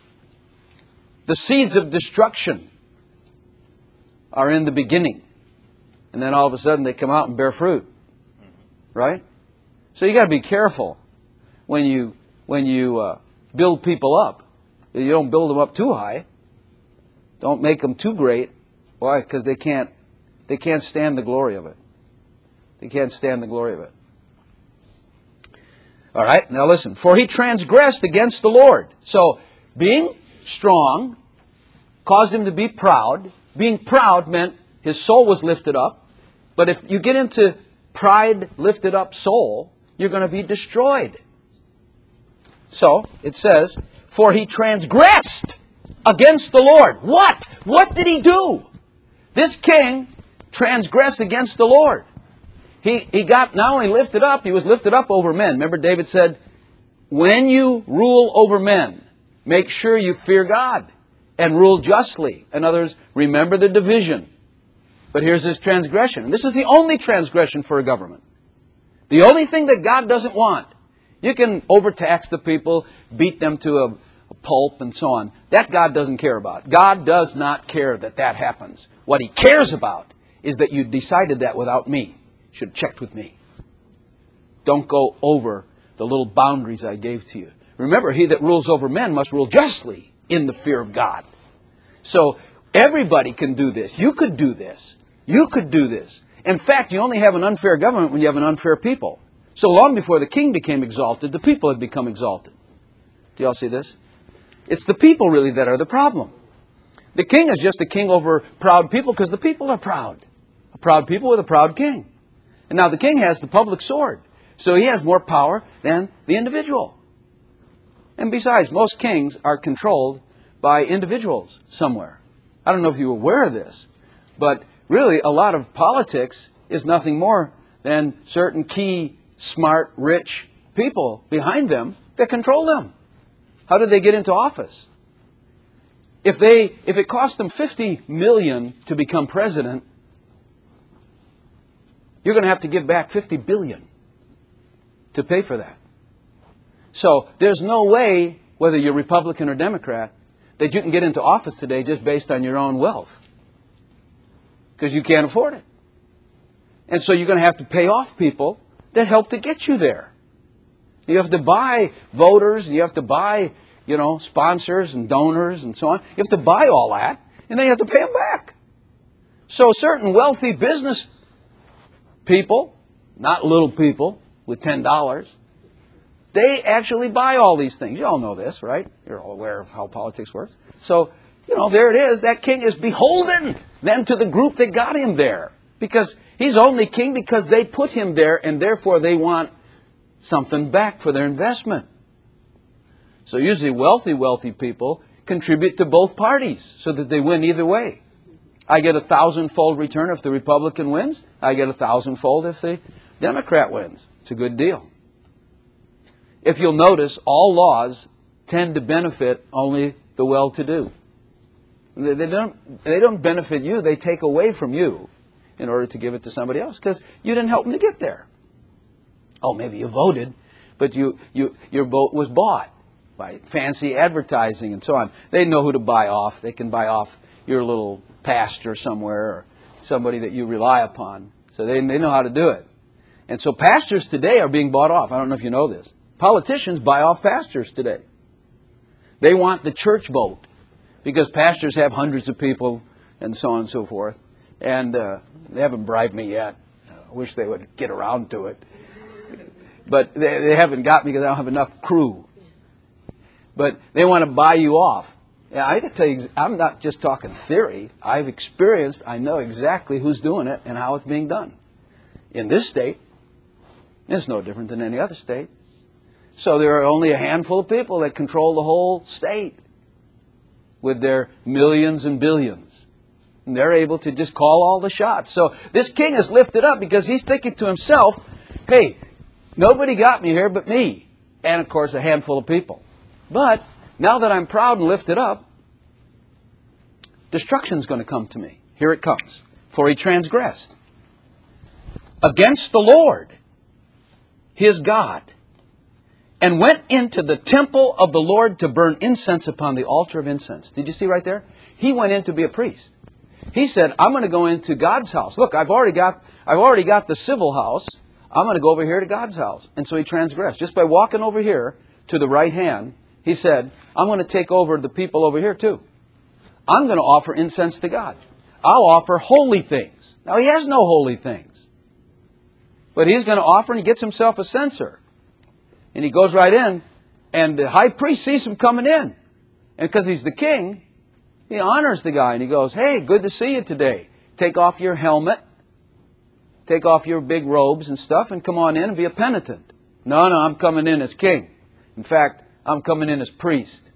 The seeds of destruction are in the beginning. And then all of a sudden they come out and bear fruit. Right? So you got to be careful when you when you uh, build people up. You don't build them up too high. Don't make them too great. Why? Because they can't they can't stand the glory of it. They can't stand the glory of it. All right, now listen. For he transgressed against the Lord. So being strong caused him to be proud. Being proud meant his soul was lifted up. But if you get into pride, lifted up soul, you're going to be destroyed. So it says, for he transgressed against the Lord. What? What did he do? This king transgressed against the Lord. He, he got not only lifted up, he was lifted up over men. Remember David said, when you rule over men, make sure you fear God and rule justly. In other words, remember the division. But here's his transgression. And this is the only transgression for a government. The only thing that God doesn't want. You can overtax the people, beat them to a, a pulp and so on. That God doesn't care about. God does not care that that happens. What He cares about is that you decided that without me. Should have checked with me. Don't go over the little boundaries I gave to you. Remember, he that rules over men must rule justly in the fear of God. So everybody can do this. You could do this. You could do this. In fact, you only have an unfair government when you have an unfair people. So long before the king became exalted, the people had become exalted. Do you all see this? It's the people really that are the problem. The king is just a king over proud people because the people are proud. Proud people with a proud king. And now the king has the public sword. So he has more power than the individual. And besides, most kings are controlled by individuals somewhere. I don't know if you're aware of this, but really a lot of politics is nothing more than certain key, smart, rich people behind them that control them. How did they get into office? If they, if it cost them fifty million dollars to become president, you're going to have to give back fifty billion dollars to pay for that. So there's no way, whether you're Republican or Democrat, that you can get into office today just based on your own wealth. Because you can't afford it. And so you're going to have to pay off people that help to get you there. You have to buy voters, and you have to buy, you know, sponsors and donors and so on. You have to buy all that, and then you have to pay them back. So certain wealthy business people, not little people with ten dollars, they actually buy all these things. You all know this, right? You're all aware of how politics works. So, you know, there it is. That king is beholden then to the group that got him there. Because he's only king because they put him there, and therefore they want something back for their investment. So usually wealthy, wealthy people contribute to both parties so that they win either way. I get a thousandfold return if the Republican wins. I get a thousandfold if the Democrat wins. It's a good deal. If you'll notice, all laws tend to benefit only the well-to-do. They, they don't, they don't benefit you. They take away from you in order to give it to somebody else because you didn't help them to get there. Oh, maybe you voted, but you, you, your vote was bought by fancy advertising and so on. They know who to buy off. They can buy off your little pastor somewhere or somebody that you rely upon. So they, they know how to do it. And so pastors today are being bought off. I don't know if you know this. Politicians buy off pastors today. They want the church vote because pastors have hundreds of people and so on and so forth. And uh, they haven't bribed me yet. I wish they would get around to it. But they, they haven't got me because I don't have enough crew. But they want to buy you off. Yeah, I can tell you, I'm not just talking theory. I've experienced, I know exactly who's doing it and how it's being done. In this state, it's no different than any other state. So there are only a handful of people that control the whole state with their millions and billions. And they're able to just call all the shots. So this king is lifted up because he's thinking to himself, hey, nobody got me here but me. And, of course, a handful of people. But now that I'm proud and lifted up, destruction's going to come to me. Here it comes. For he transgressed against the Lord, his God, and went into the temple of the Lord to burn incense upon the altar of incense. Did you see right there? He went in to be a priest. He said, I'm going to go into God's house. Look, I've already got, I've already got the civil house. I'm going to go over here to God's house. And so he transgressed. Just by walking over here to the right hand, he said, I'm going to take over the people over here too. I'm going to offer incense to God. I'll offer holy things. Now, he has no holy things. But he's going to offer, and he gets himself a censer. And he goes right in, and the high priest sees him coming in. And because he's the king, he honors the guy. And he goes, hey, good to see you today. Take off your helmet. Take off your big robes and stuff and come on in and be a penitent. No, no, I'm coming in as king. In fact, I'm coming in as priest.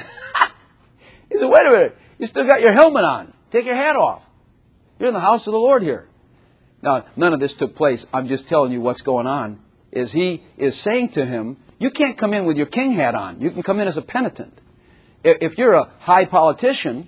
He said, wait a minute. You still got your helmet on. Take your hat off. You're in the house of the Lord here. Now, none of this took place. I'm just telling you what's going on. Is he is saying to him, you can't come in with your king hat on. You can come in as a penitent. If you're a high politician,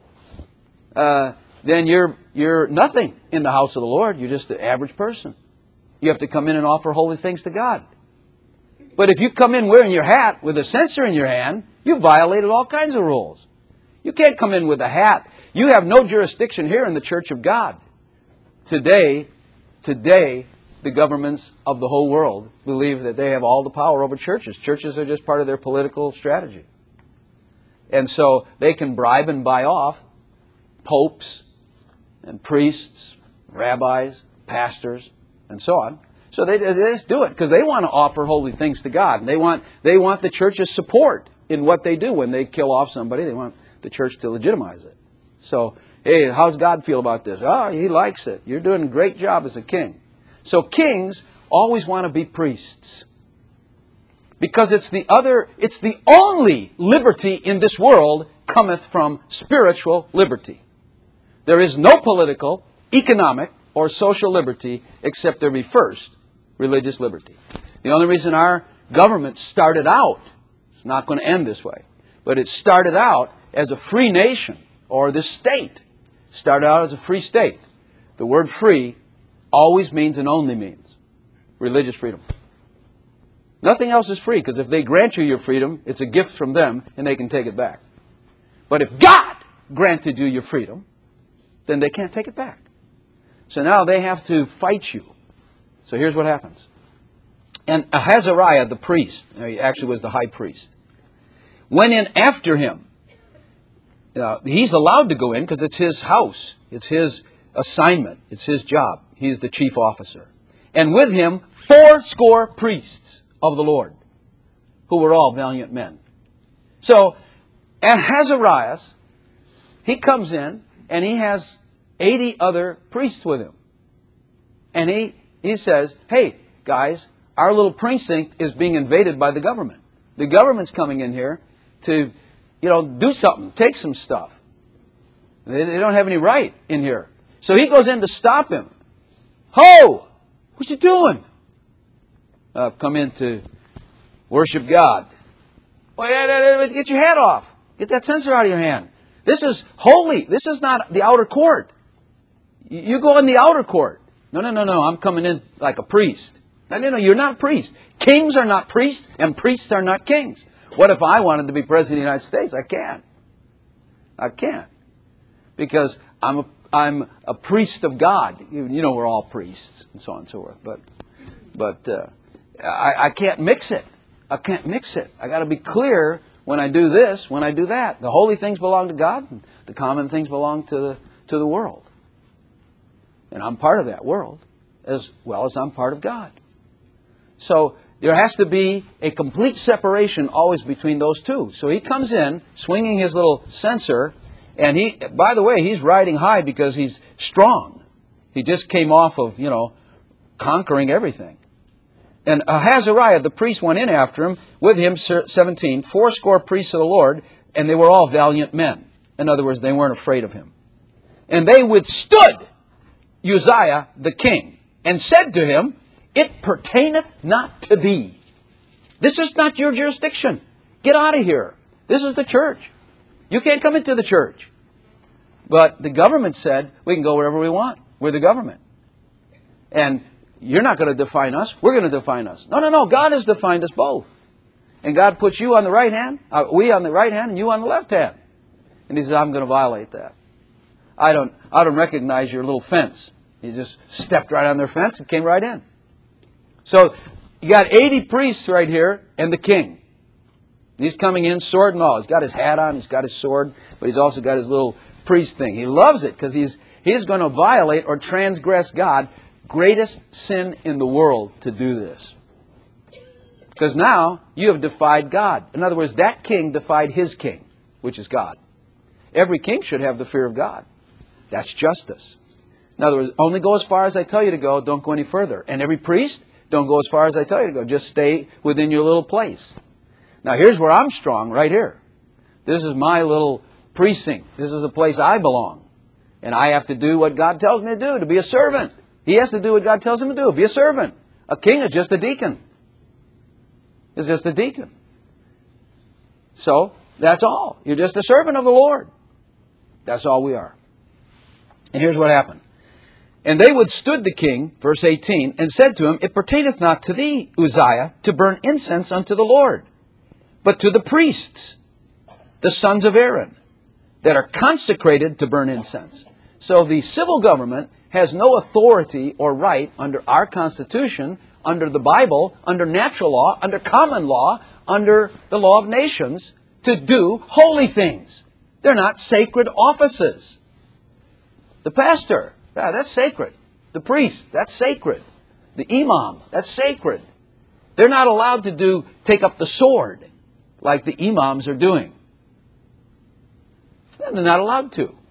uh, then you're you're nothing in the house of the Lord. You're just an average person. You have to come in and offer holy things to God. But if you come in wearing your hat with a censer in your hand, you violated all kinds of rules. You can't come in with a hat. You have no jurisdiction here in the church of God. Today, today, the governments of the whole world believe that they have all the power over churches. Churches are just part of their political strategy. And so they can bribe and buy off popes and priests, rabbis, pastors, and so on. So they, they just do it because they want to offer holy things to God. And they want, they want the church's support in what they do. When they kill off somebody, they want the church to legitimize it. So Hey, how's God feel about this? Oh, He likes it. You're doing a great job as a king. So kings always want to be priests. Because it's the other, it's the only liberty in this world cometh from spiritual liberty. There is no political, economic, or social liberty except there be first religious liberty. The only reason our government started out, it's not going to end this way, but it started out as a free nation, or this state started out as a free state. The word free always means and only means religious freedom. Nothing else is free, because if they grant you your freedom, it's a gift from them and they can take it back. But if God granted you your freedom, then they can't take it back. So now they have to fight you. So here's what happens. And Ahazariah, the priest, he actually was the high priest, went in after him. Uh, he's allowed to go in because it's his house. It's his assignment. It's his job. He's the chief officer. And with him, four score priests of the Lord, who were all valiant men. So Ahazariah, he comes in and he has eighty other priests with him. And he, he says, hey, guys, our little precinct is being invaded by the government. The government's coming in here to, you know, do something, take some stuff. They, they don't have any right in here. So he goes in to stop him. Ho! What you doing? I've come in to worship God. Well, get your head off. Get that censer out of your hand. This is holy. This is not the outer court. You go in the outer court. No, no, no, no. I'm coming in like a priest. No, no, no. You're not a priest. Kings are not priests, and priests are not kings. What if I wanted to be president of the United States? I can't. I can't. Because I'm a, I'm a priest of God. You, you know we're all priests, and so on and so forth. But, but uh, I, I can't mix it. I can't mix it. I got to be clear when I do this, when I do that. The holy things belong to God, and the common things belong to the, to the world. And I'm part of that world, as well as I'm part of God. So there has to be a complete separation always between those two. So he comes in, swinging his little censer, and he, by the way, he's riding high because he's strong. He just came off of, you know, conquering everything. And Ahazariah, the priest, went in after him, with him seventeen, fourscore priests of the Lord, and they were all valiant men. In other words, they weren't afraid of him. And they withstood Uzziah the king, and said to him, it pertaineth not to thee. This is not your jurisdiction. Get out of here. This is the church. You can't come into the church. But the government said, we can go wherever we want. We're the government. And you're not going to define us. We're going to define us. No, no, no. God has defined us both. And God puts you on the right hand, uh, we on the right hand, and you on the left hand. And he says, I'm going to violate that. I don't, I don't recognize your little fence. He just stepped right on their fence and came right in. So you got eighty priests right here and the king. He's coming in, sword and all. He's got his hat on, he's got his sword, but he's also got his little priest thing. He loves it because he's, he's going to violate or transgress God. Greatest sin in the world to do this. Because now you have defied God. In other words, that king defied his king, which is God. Every king should have the fear of God. That's justice. In other words, only go as far as I tell you to go. Don't go any further. And every priest, don't go as far as I tell you to go. Just stay within your little place. Now here's where I'm strong, right here. This is my little precinct. This is the place I belong. And I have to do what God tells me to do, to be a servant. He has to do what God tells him to do, be a servant. A king is just a deacon. Is just a deacon. So, that's all. You're just a servant of the Lord. That's all we are. And here's what happened. And they withstood the king, verse eighteen, and said to him, it pertaineth not to thee, Uzziah, to burn incense unto the Lord, but to the priests, the sons of Aaron, that are consecrated to burn incense. So the civil government has no authority or right under our Constitution, under the Bible, under natural law, under common law, under the law of nations, to do holy things. They're not sacred offices. The pastor, yeah, that's sacred. The priest, that's sacred. The imam, that's sacred. They're not allowed to do take up the sword like the imams are doing. They're not allowed to.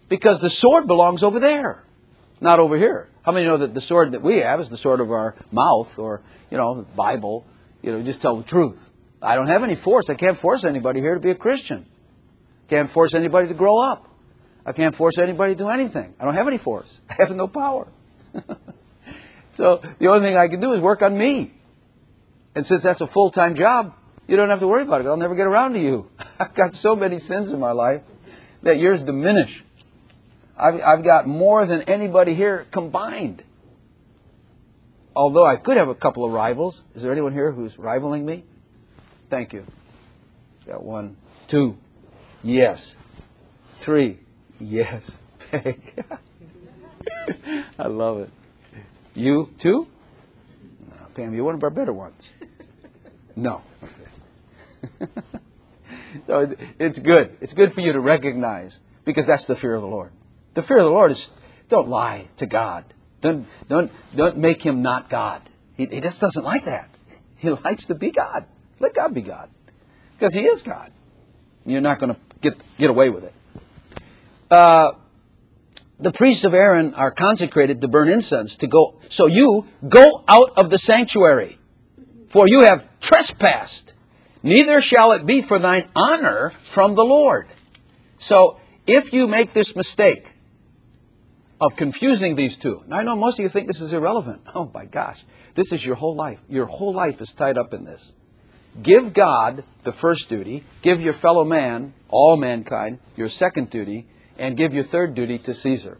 Because the sword belongs over there, not over here. How many know that the sword that we have is the sword of our mouth, or, you know, the Bible, you know, just tell the truth. I don't have any force. I can't force anybody here to be a Christian. Can't force anybody to grow up. I can't force anybody to do anything. I don't have any force. I have no power. So the only thing I can do is work on me. And since that's a full-time job, you don't have to worry about it. I'll never get around to you. I've got so many sins in my life that yours diminish. I've, I've got more than anybody here combined. Although I could have a couple of rivals. Is there anyone here who's rivaling me? Thank you. Got one, two, yes. Three, yes. Peg. I love it. You, too? No, Pam, you're one of our better ones. No. Okay. So it's good. It's good for you to recognize, because that's the fear of the Lord. The fear of the Lord is, don't lie to God. Don't, don't, don't make Him not God. He, he just doesn't like that. He likes to be God. Let God be God. Because He is God. You're not going to get, get away with it. Uh, the priests of Aaron are consecrated to burn incense, to go. So you go out of the sanctuary, for you have trespassed. Neither shall it be for thine honor from the Lord. So if you make this mistake of confusing these two, and I know most of you think this is irrelevant. Oh my gosh, this is your whole life. Your whole life is tied up in this. Give God the first duty, give your fellow man, all mankind, your second duty, and give your third duty to Caesar.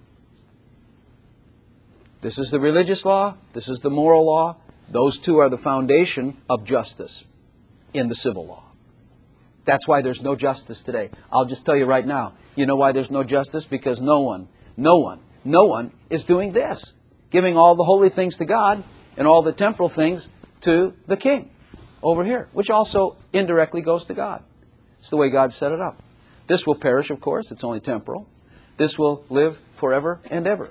This is the religious law, this is the moral law. Those two are the foundation of justice in the civil law. That's why there's no justice today. I'll just tell you right now. You know why there's no justice? Because no one, no one, no one is doing this. Giving all the holy things to God and all the temporal things to the king over here, which also indirectly goes to God. It's the way God set it up. This will perish, of course. It's only temporal. This will live forever and ever.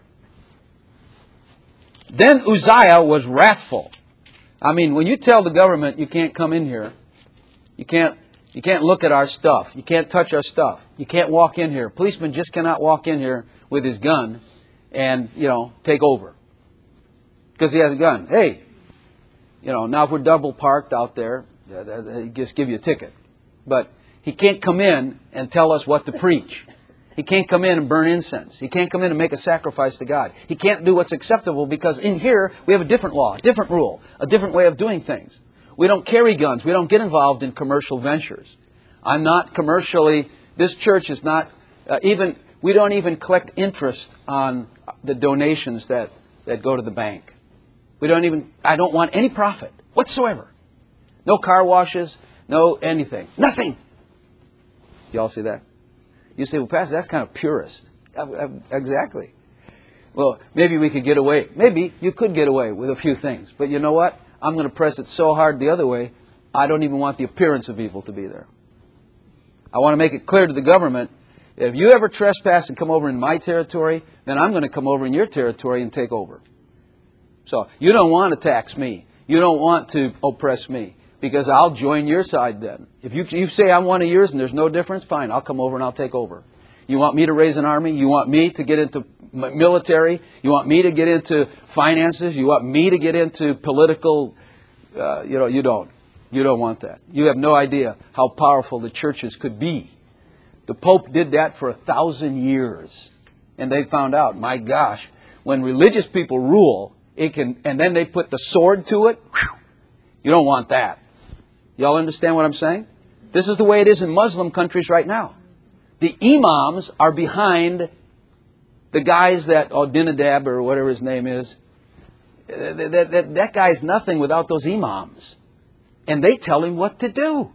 Then Uzziah was wrathful. I mean, when you tell the government you can't come in here, you can't You can't look at our stuff. You can't touch our stuff. You can't walk in here. A policeman just cannot walk in here with his gun and, you know, take over. Because he has a gun. Hey, you know, now if we're double parked out there, they just give you a ticket. But he can't come in and tell us what to preach. He can't come in and burn incense. He can't come in and make a sacrifice to God. He can't do what's acceptable, because in here we have a different law, a different rule, a different way of doing things. We don't carry guns. We don't get involved in commercial ventures. I'm not commercially, this church is not, uh, even, we don't even collect interest on the donations that, that go to the bank. We don't even, I don't want any profit whatsoever. No car washes, no anything. Nothing. Do y'all see that? You say, well, Pastor, that's kind of purist. Uh, uh, exactly. Well, maybe we could get away. Maybe you could get away with a few things. But you know what? I'm going to press it so hard the other way, I don't even want the appearance of evil to be there. I want to make it clear to the government, if you ever trespass and come over in my territory, then I'm going to come over in your territory and take over. So you don't want to tax me. You don't want to oppress me, because I'll join your side then. If you, you say I'm one of yours and there's no difference, fine, I'll come over and I'll take over. You want me to raise an army? You want me to get into military? You want me to get into finances? You want me to get into political? Uh, you know, you don't. You don't want that. You have no idea how powerful the churches could be. The Pope did that for a thousand years. And they found out, my gosh, when religious people rule, it can, and then they put the sword to it, whew, you don't want that. Y'all understand what I'm saying? This is the way it is in Muslim countries right now. The imams are behind the guys that, oh, Dinadab or whatever his name is. That, that, that, that guy's nothing without those imams. And they tell him what to do.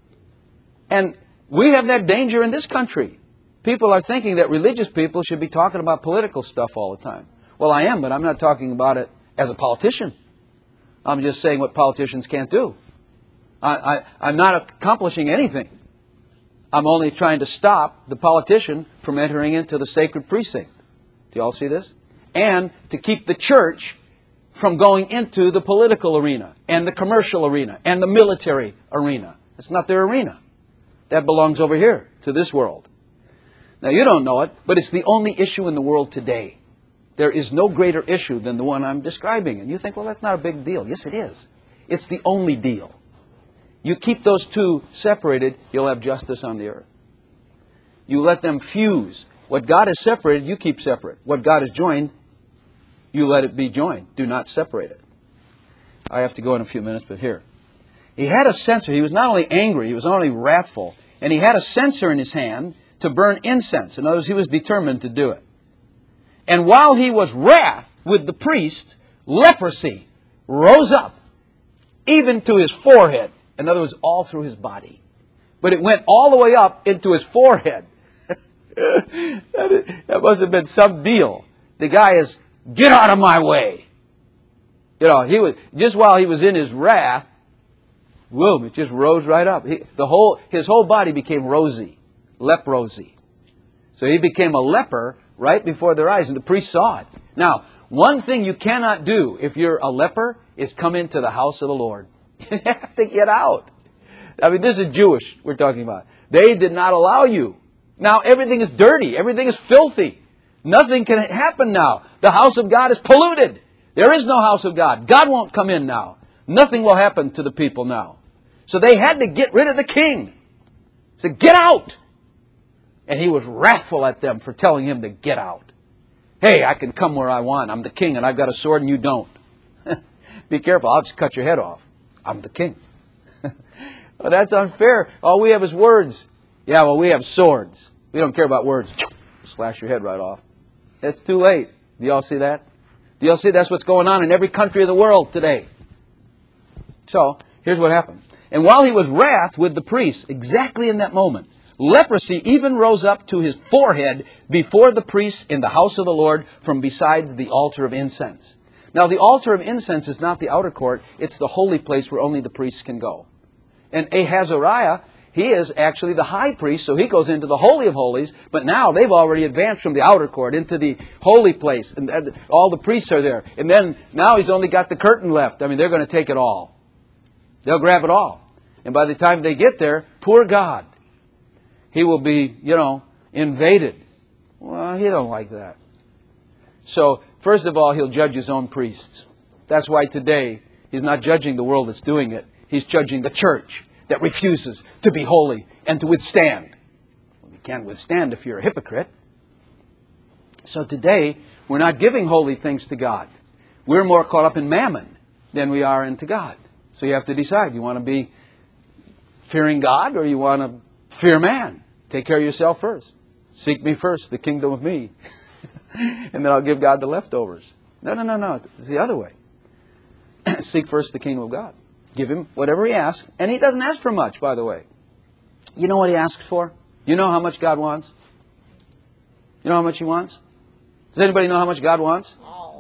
And we have that danger in this country. People are thinking that religious people should be talking about political stuff all the time. Well, I am, but I'm not talking about it as a politician. I'm just saying what politicians can't do. I, I, I'm not accomplishing anything. I'm only trying to stop the politician from entering into the sacred precinct. Do you all see this? And to keep the church from going into the political arena and the commercial arena and the military arena. It's not their arena. That belongs over here to this world. Now, you don't know it, but it's the only issue in the world today. There is no greater issue than the one I'm describing. And you think, well, that's not a big deal. Yes, it is. It's the only deal. You keep those two separated, you'll have justice on the earth. You let them fuse. What God has separated, you keep separate. What God has joined, you let it be joined. Do not separate it. I have to go in a few minutes, but here. He had a censer. He was not only angry, he was not only wrathful. And he had a censer in his hand to burn incense. In other words, he was determined to do it. And while he was wrath with the priest, leprosy rose up, even to his forehead. In other words, all through his body. But it went all the way up into his forehead. That must have been some deal. The guy is, get out of my way. You know, he was, just while he was in his wrath, boom, it just rose right up. He, the whole, his whole body became rosy, leprosy. So he became a leper right before their eyes, and the priest saw it. Now, one thing you cannot do if you're a leper is come into the house of the Lord. You have to get out. I mean, this is Jewish we're talking about. They did not allow you. Now everything is dirty. Everything is filthy. Nothing can happen now. The house of God is polluted. There is no house of God. God won't come in now. Nothing will happen to the people now. So they had to get rid of the king. He said, get out. And he was wrathful at them for telling him to get out. Hey, I can come where I want. I'm the king and I've got a sword and you don't. Be careful. I'll just cut your head off. I'm the king. Well, that's unfair. All we have is words. Yeah, well, we have swords. We don't care about words. Slash your head right off. It's too late. Do y'all see that? Do y'all see that's what's going on in every country of the world today? So, here's what happened. And while he was wrath with the priests, exactly in that moment, leprosy even rose up to his forehead before the priests in the house of the Lord from beside the altar of incense. Now, the altar of incense is not the outer court. It's the holy place where only the priests can go. And Ahazariah, he is actually the high priest, so he goes into the Holy of Holies. But now they've already advanced from the outer court into the holy place. And all the priests are there. And then now he's only got the curtain left. I mean, they're going to take it all. They'll grab it all. And by the time they get there, poor God, he will be, you know, invaded. Well, he don't like that. So, first of all, he'll judge his own priests. That's why today he's not judging the world that's doing it. He's judging the church that refuses to be holy and to withstand. Well, you can't withstand if you're a hypocrite. So today, we're not giving holy things to God. We're more caught up in mammon than we are into God. So you have to decide. You want to be fearing God or you want to fear man? Take care of yourself first. Seek me first, the kingdom of me. And then I'll give God the leftovers. No, no, no, no. It's the other way. Seek first the kingdom of God. Give him whatever he asks. And he doesn't ask for much, by the way. You know what he asks for? You know how much God wants? You know how much he wants? Does anybody know how much God wants?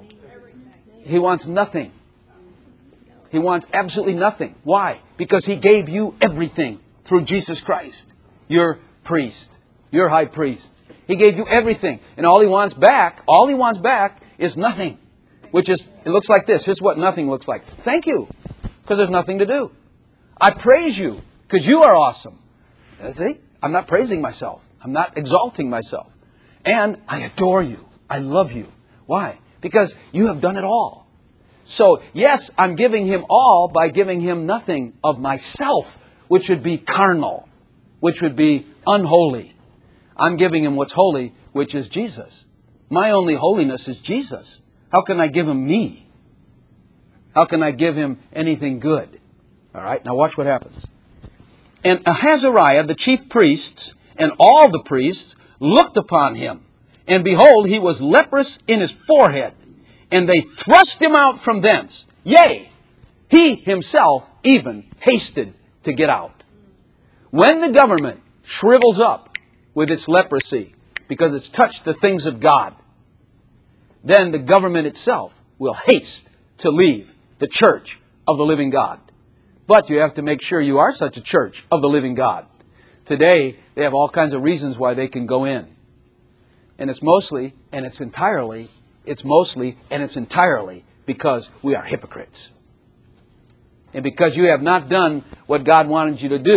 He wants nothing. He wants absolutely nothing. Why? Because he gave you everything through Jesus Christ, your priest, your high priest. He gave you everything. And all he wants back, all he wants back is nothing. Which is, it looks like this. Here's what nothing looks like. Thank you. Because there's nothing to do. I praise you because you are awesome. See? I'm not praising myself. I'm not exalting myself. And I adore you. I love you. Why? Because you have done it all. So, yes, I'm giving him all by giving him nothing of myself, which would be carnal, which would be unholy. I'm giving him what's holy, which is Jesus. My only holiness is Jesus. How can I give him me? How can I give him anything good? All right, now watch what happens. And Ahazariah, the chief priests, and all the priests looked upon him. And behold, he was leprous in his forehead. And they thrust him out from thence. Yea, he himself even hasted to get out. When the government shrivels up with its leprosy, because it's touched the things of God, then the government itself will haste to leave the church of the living God. But you have to make sure you are such a church of the living God. Today, they have all kinds of reasons why they can go in. And it's mostly, and it's entirely, it's mostly, and it's entirely because we are hypocrites. And because you have not done what God wanted you to do,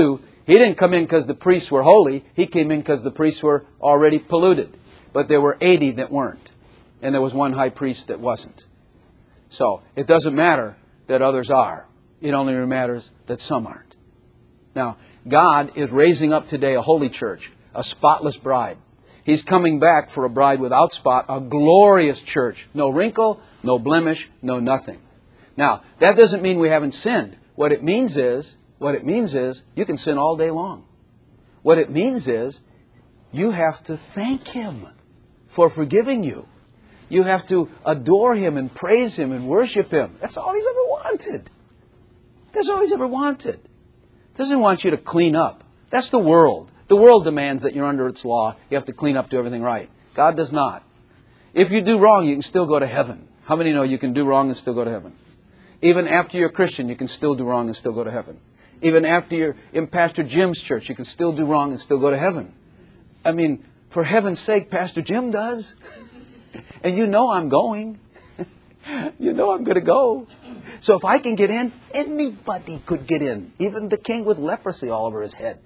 He didn't come in because the priests were holy. He came in because the priests were already polluted. But there were eighty that weren't. And there was one high priest that wasn't. So it doesn't matter that others are. It only matters that some aren't. Now, God is raising up today a holy church, a spotless bride. He's coming back for a bride without spot, a glorious church. No wrinkle, no blemish, no nothing. Now, that doesn't mean we haven't sinned. What it means is, what it means is, you can sin all day long. What it means is, you have to thank Him for forgiving you. You have to adore Him and praise Him and worship Him. That's all He's ever wanted. That's all He's ever wanted. He doesn't want you to clean up. That's the world. The world demands that you're under its law. You have to clean up, do everything right. God does not. If you do wrong, you can still go to heaven. How many know you can do wrong and still go to heaven? Even after you're a Christian, you can still do wrong and still go to heaven. Even after you're in Pastor Jim's church, you can still do wrong and still go to heaven. I mean, for heaven's sake, Pastor Jim does. And you know I'm going. You know I'm going to go. So if I can get in, anybody could get in. Even the king with leprosy all over his head.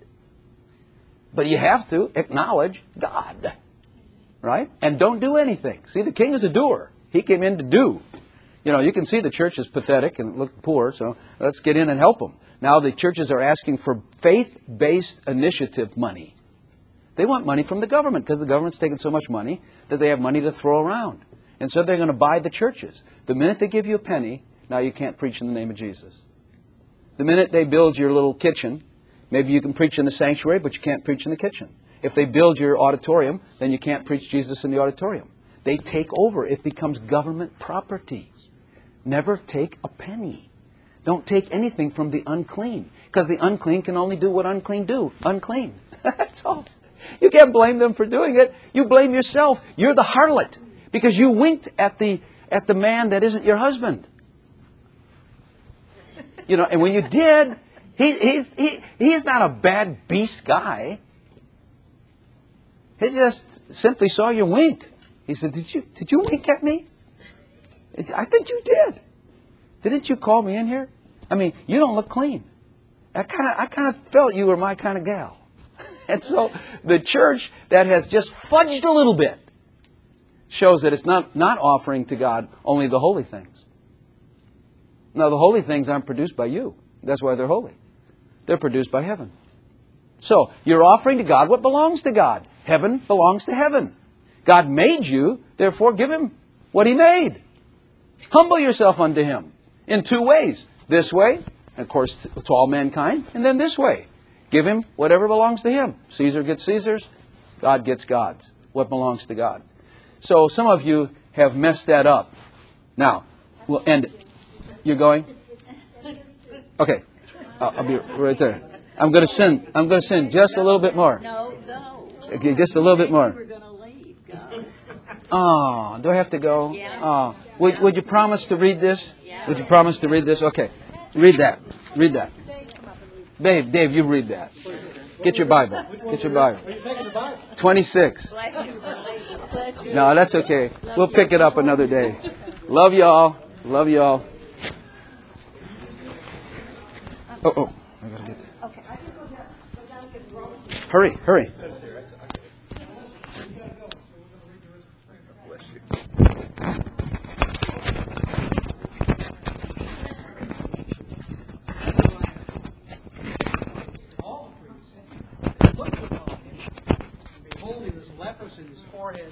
But you have to acknowledge God. Right? And don't do anything. See, the king is a doer. He came in to do. You know, you can see the church is pathetic and look poor, so let's get in and help them. Now the churches are asking for faith-based initiative money. They want money from the government because the government's taking so much money that they have money to throw around. And so they're going to buy the churches. The minute they give you a penny, now you can't preach in the name of Jesus. The minute they build your little kitchen, maybe you can preach in the sanctuary, but you can't preach in the kitchen. If they build your auditorium, then you can't preach Jesus in the auditorium. They take over. It becomes government property. Never take a penny. Don't take anything from the unclean. Because the unclean can only do what unclean do. Unclean. That's all. You can't blame them for doing it. You blame yourself. You're the harlot. Because you winked at the at the man that isn't your husband. You know, and when you did, he, he, he, he's not a bad beast guy. He just simply saw your wink. He said, did you, did you wink at me? I think you did. Didn't you call me in here? I mean, you don't look clean. I kind of I kind of felt you were my kind of gal. And so the church that has just fudged a little bit shows that it's not, not offering to God only the holy things. Now, the holy things aren't produced by you. That's why they're holy. They're produced by heaven. So, you're offering to God what belongs to God. Heaven belongs to heaven. God made you, therefore give Him what He made. Humble yourself unto Him in two ways. This way, of course, to, to all mankind, and then this way. Give Him whatever belongs to Him. Caesar gets Caesar's, God gets God's. What belongs to God. So some of you have messed that up. Now, we'll end it. You're going? Okay. I'll, I'll be right there. I'm going to send. I'm going to send just a little bit more. No, no. Okay, just a little bit more. We're going to leave. Go. Oh, do I have to go? Yes. Oh, would would you promise to read this? Yeah. Would you promise to read this? Okay, read that. Read that. Dave, Dave, you read that. Get your Bible. Get your Bible. twenty-six. Bless you. Bless you. No, that's okay. We'll pick it up another day. Love y'all. Love y'all. Oh, oh. I gotta get that. Okay, I can go down, go down and get Romans. Hurry, hurry. All the priests looked upon him, and behold, he was leprous in his forehead.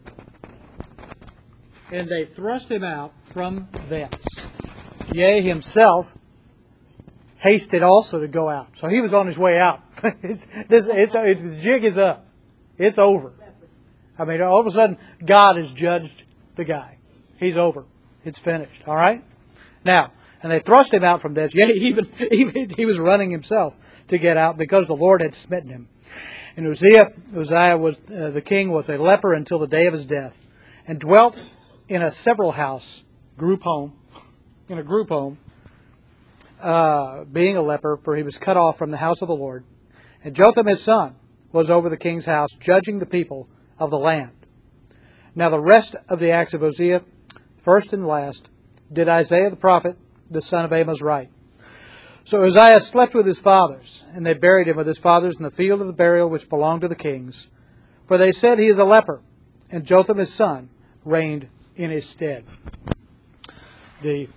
And they thrust him out from thence. Yea, himself hasted also to go out. So he was on his way out. it's, this, it's, it's, the jig is up. It's over. I mean, all of a sudden, God has judged the guy. He's over. It's finished. All right? Now, and they thrust him out from thence. Yea, even, even he was running himself to get out because the Lord had smitten him. And Uzziah, Uzziah was, uh, the king was a leper until the day of his death, and dwelt in a several house, group home, in a group home, uh, being a leper, for he was cut off from the house of the Lord. And Jotham his son was over the king's house, judging the people of the land. Now the rest of the acts of Uzziah, first and last, did Isaiah the prophet, the son of Amos, write. So Uzziah slept with his fathers, and they buried him with his fathers in the field of the burial which belonged to the kings. For they said, he is a leper, and Jotham his son reigned in his stead. The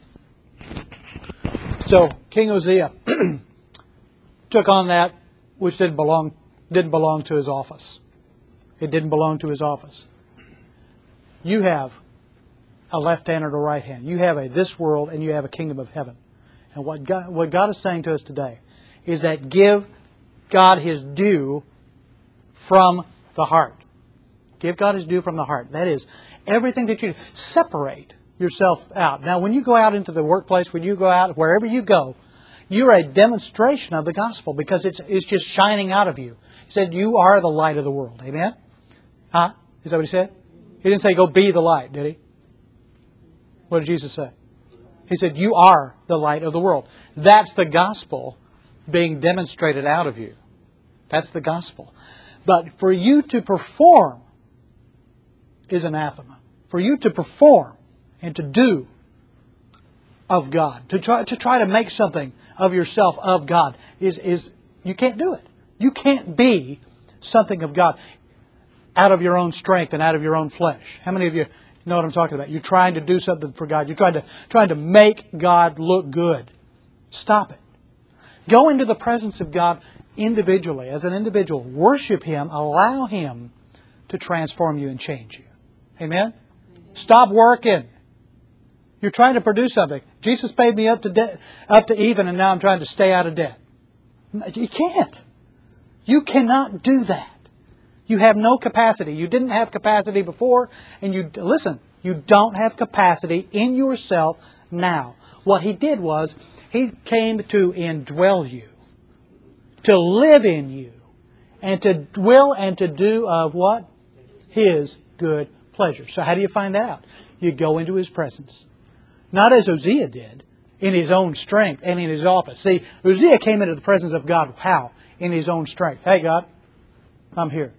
So King Uzziah took on that which didn't belong didn't belong to his office. It didn't belong to his office. You have a left hand and a right hand. You have a this world and you have a kingdom of heaven. And what God, what God is saying to us today is that give God His due from the heart. Give God His due from the heart. That is, everything that you do, separate yourself out. Now, when you go out into the workplace, when you go out, wherever you go, you're a demonstration of the gospel because it's it's just shining out of you. He said, you are the light of the world. Amen? Huh? Is that what He said? He didn't say, go be the light, did He? What did Jesus say? He said, you are the light of the world. That's the gospel being demonstrated out of you. That's the gospel. But for you to perform is anathema. For you to perform and to do of God, to try to try to make something of yourself of God, is, is you can't do it. You can't be something of God out of your own strength and out of your own flesh. How many of you know what I'm talking about? You're trying to do something for God. You're trying to trying to make God look good. Stop it. Go into the presence of God individually, as an individual. Worship Him. Allow Him to transform you and change you. Amen? Stop working. You're trying to produce something. Jesus paid me up to de- up to even, and now I'm trying to stay out of debt. You can't. You cannot do that. You have no capacity. You didn't have capacity before, and you listen. You don't have capacity in yourself now. What He did was He came to indwell you, to live in you, and to will and to do of what? His good pleasure. So how do you find that out? You go into His presence. Not as Uzziah did, in his own strength and in his office. See, Uzziah came into the presence of God. How? In his own strength. Hey, God, I'm here.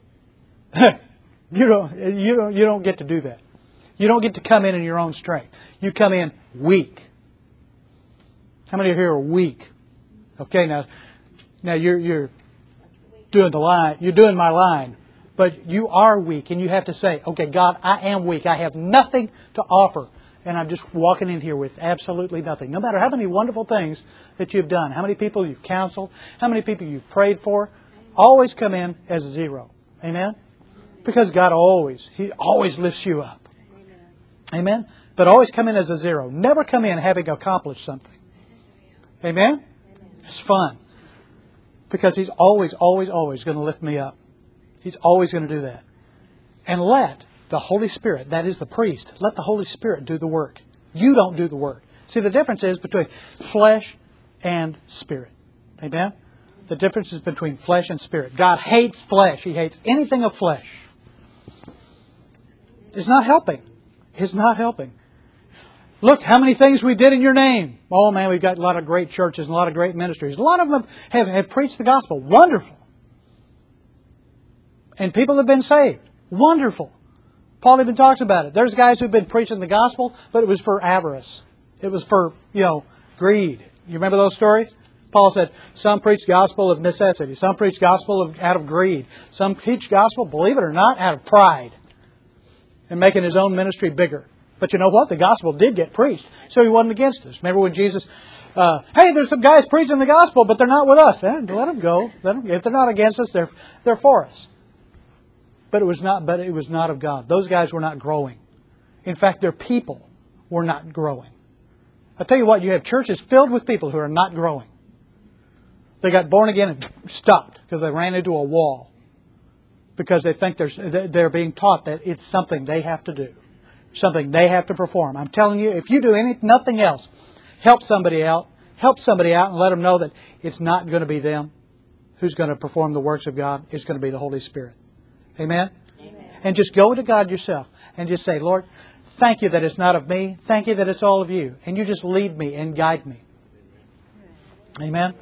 you don't, you don't, you don't get to do that. You don't get to come in in your own strength. You come in weak. How many of you here are weak? Okay, now, now you're you're doing the line. You're doing my line, but you are weak, and you have to say, "Okay, God, I am weak. I have nothing to offer." And I'm just walking in here with absolutely nothing. No matter how many wonderful things that you've done, how many people you've counseled, how many people you've prayed for, always come in as zero. Amen? Because God always, He always lifts you up. Amen? But always come in as a zero. Never come in having accomplished something. Amen? It's fun. Because He's always, always, always going to lift me up. He's always going to do that. And let the Holy Spirit, that is the priest, let the Holy Spirit do the work. You don't do the work. See, the difference is between flesh and spirit. Amen? The difference is between flesh and spirit. God hates flesh. He hates anything of flesh. It's not helping. It's not helping. Look how many things we did in your name. Oh man, we've got a lot of great churches and a lot of great ministries. A lot of them have, have preached the gospel. Wonderful. And people have been saved. Wonderful. Paul even talks about it. There's guys who've been preaching the gospel, but it was for avarice. It was for, you know, greed. You remember those stories? Paul said, some preach gospel of necessity. Some preach gospel of, out of greed. Some preach gospel, believe it or not, out of pride. And making his own ministry bigger. But you know what? The gospel did get preached. So He wasn't against us. Remember when Jesus, uh, hey, there's some guys preaching the gospel, but they're not with us. Eh, let them go. Let them, if they're not against us, they're, they're for us. But it was not. But it was not of God. Those guys were not growing. In fact, their people were not growing. I tell you what, you have churches filled with people who are not growing. They got born again and stopped because they ran into a wall. Because they think they're they're being taught that it's something they have to do, something they have to perform. I'm telling you, if you do any nothing else, help somebody out, help somebody out, and let them know that it's not going to be them who's going to perform the works of God. It's going to be the Holy Spirit. Amen? Amen. And just go to God yourself and just say, Lord, thank you that it's not of me. Thank you that it's all of you. And you just lead me and guide me. Amen?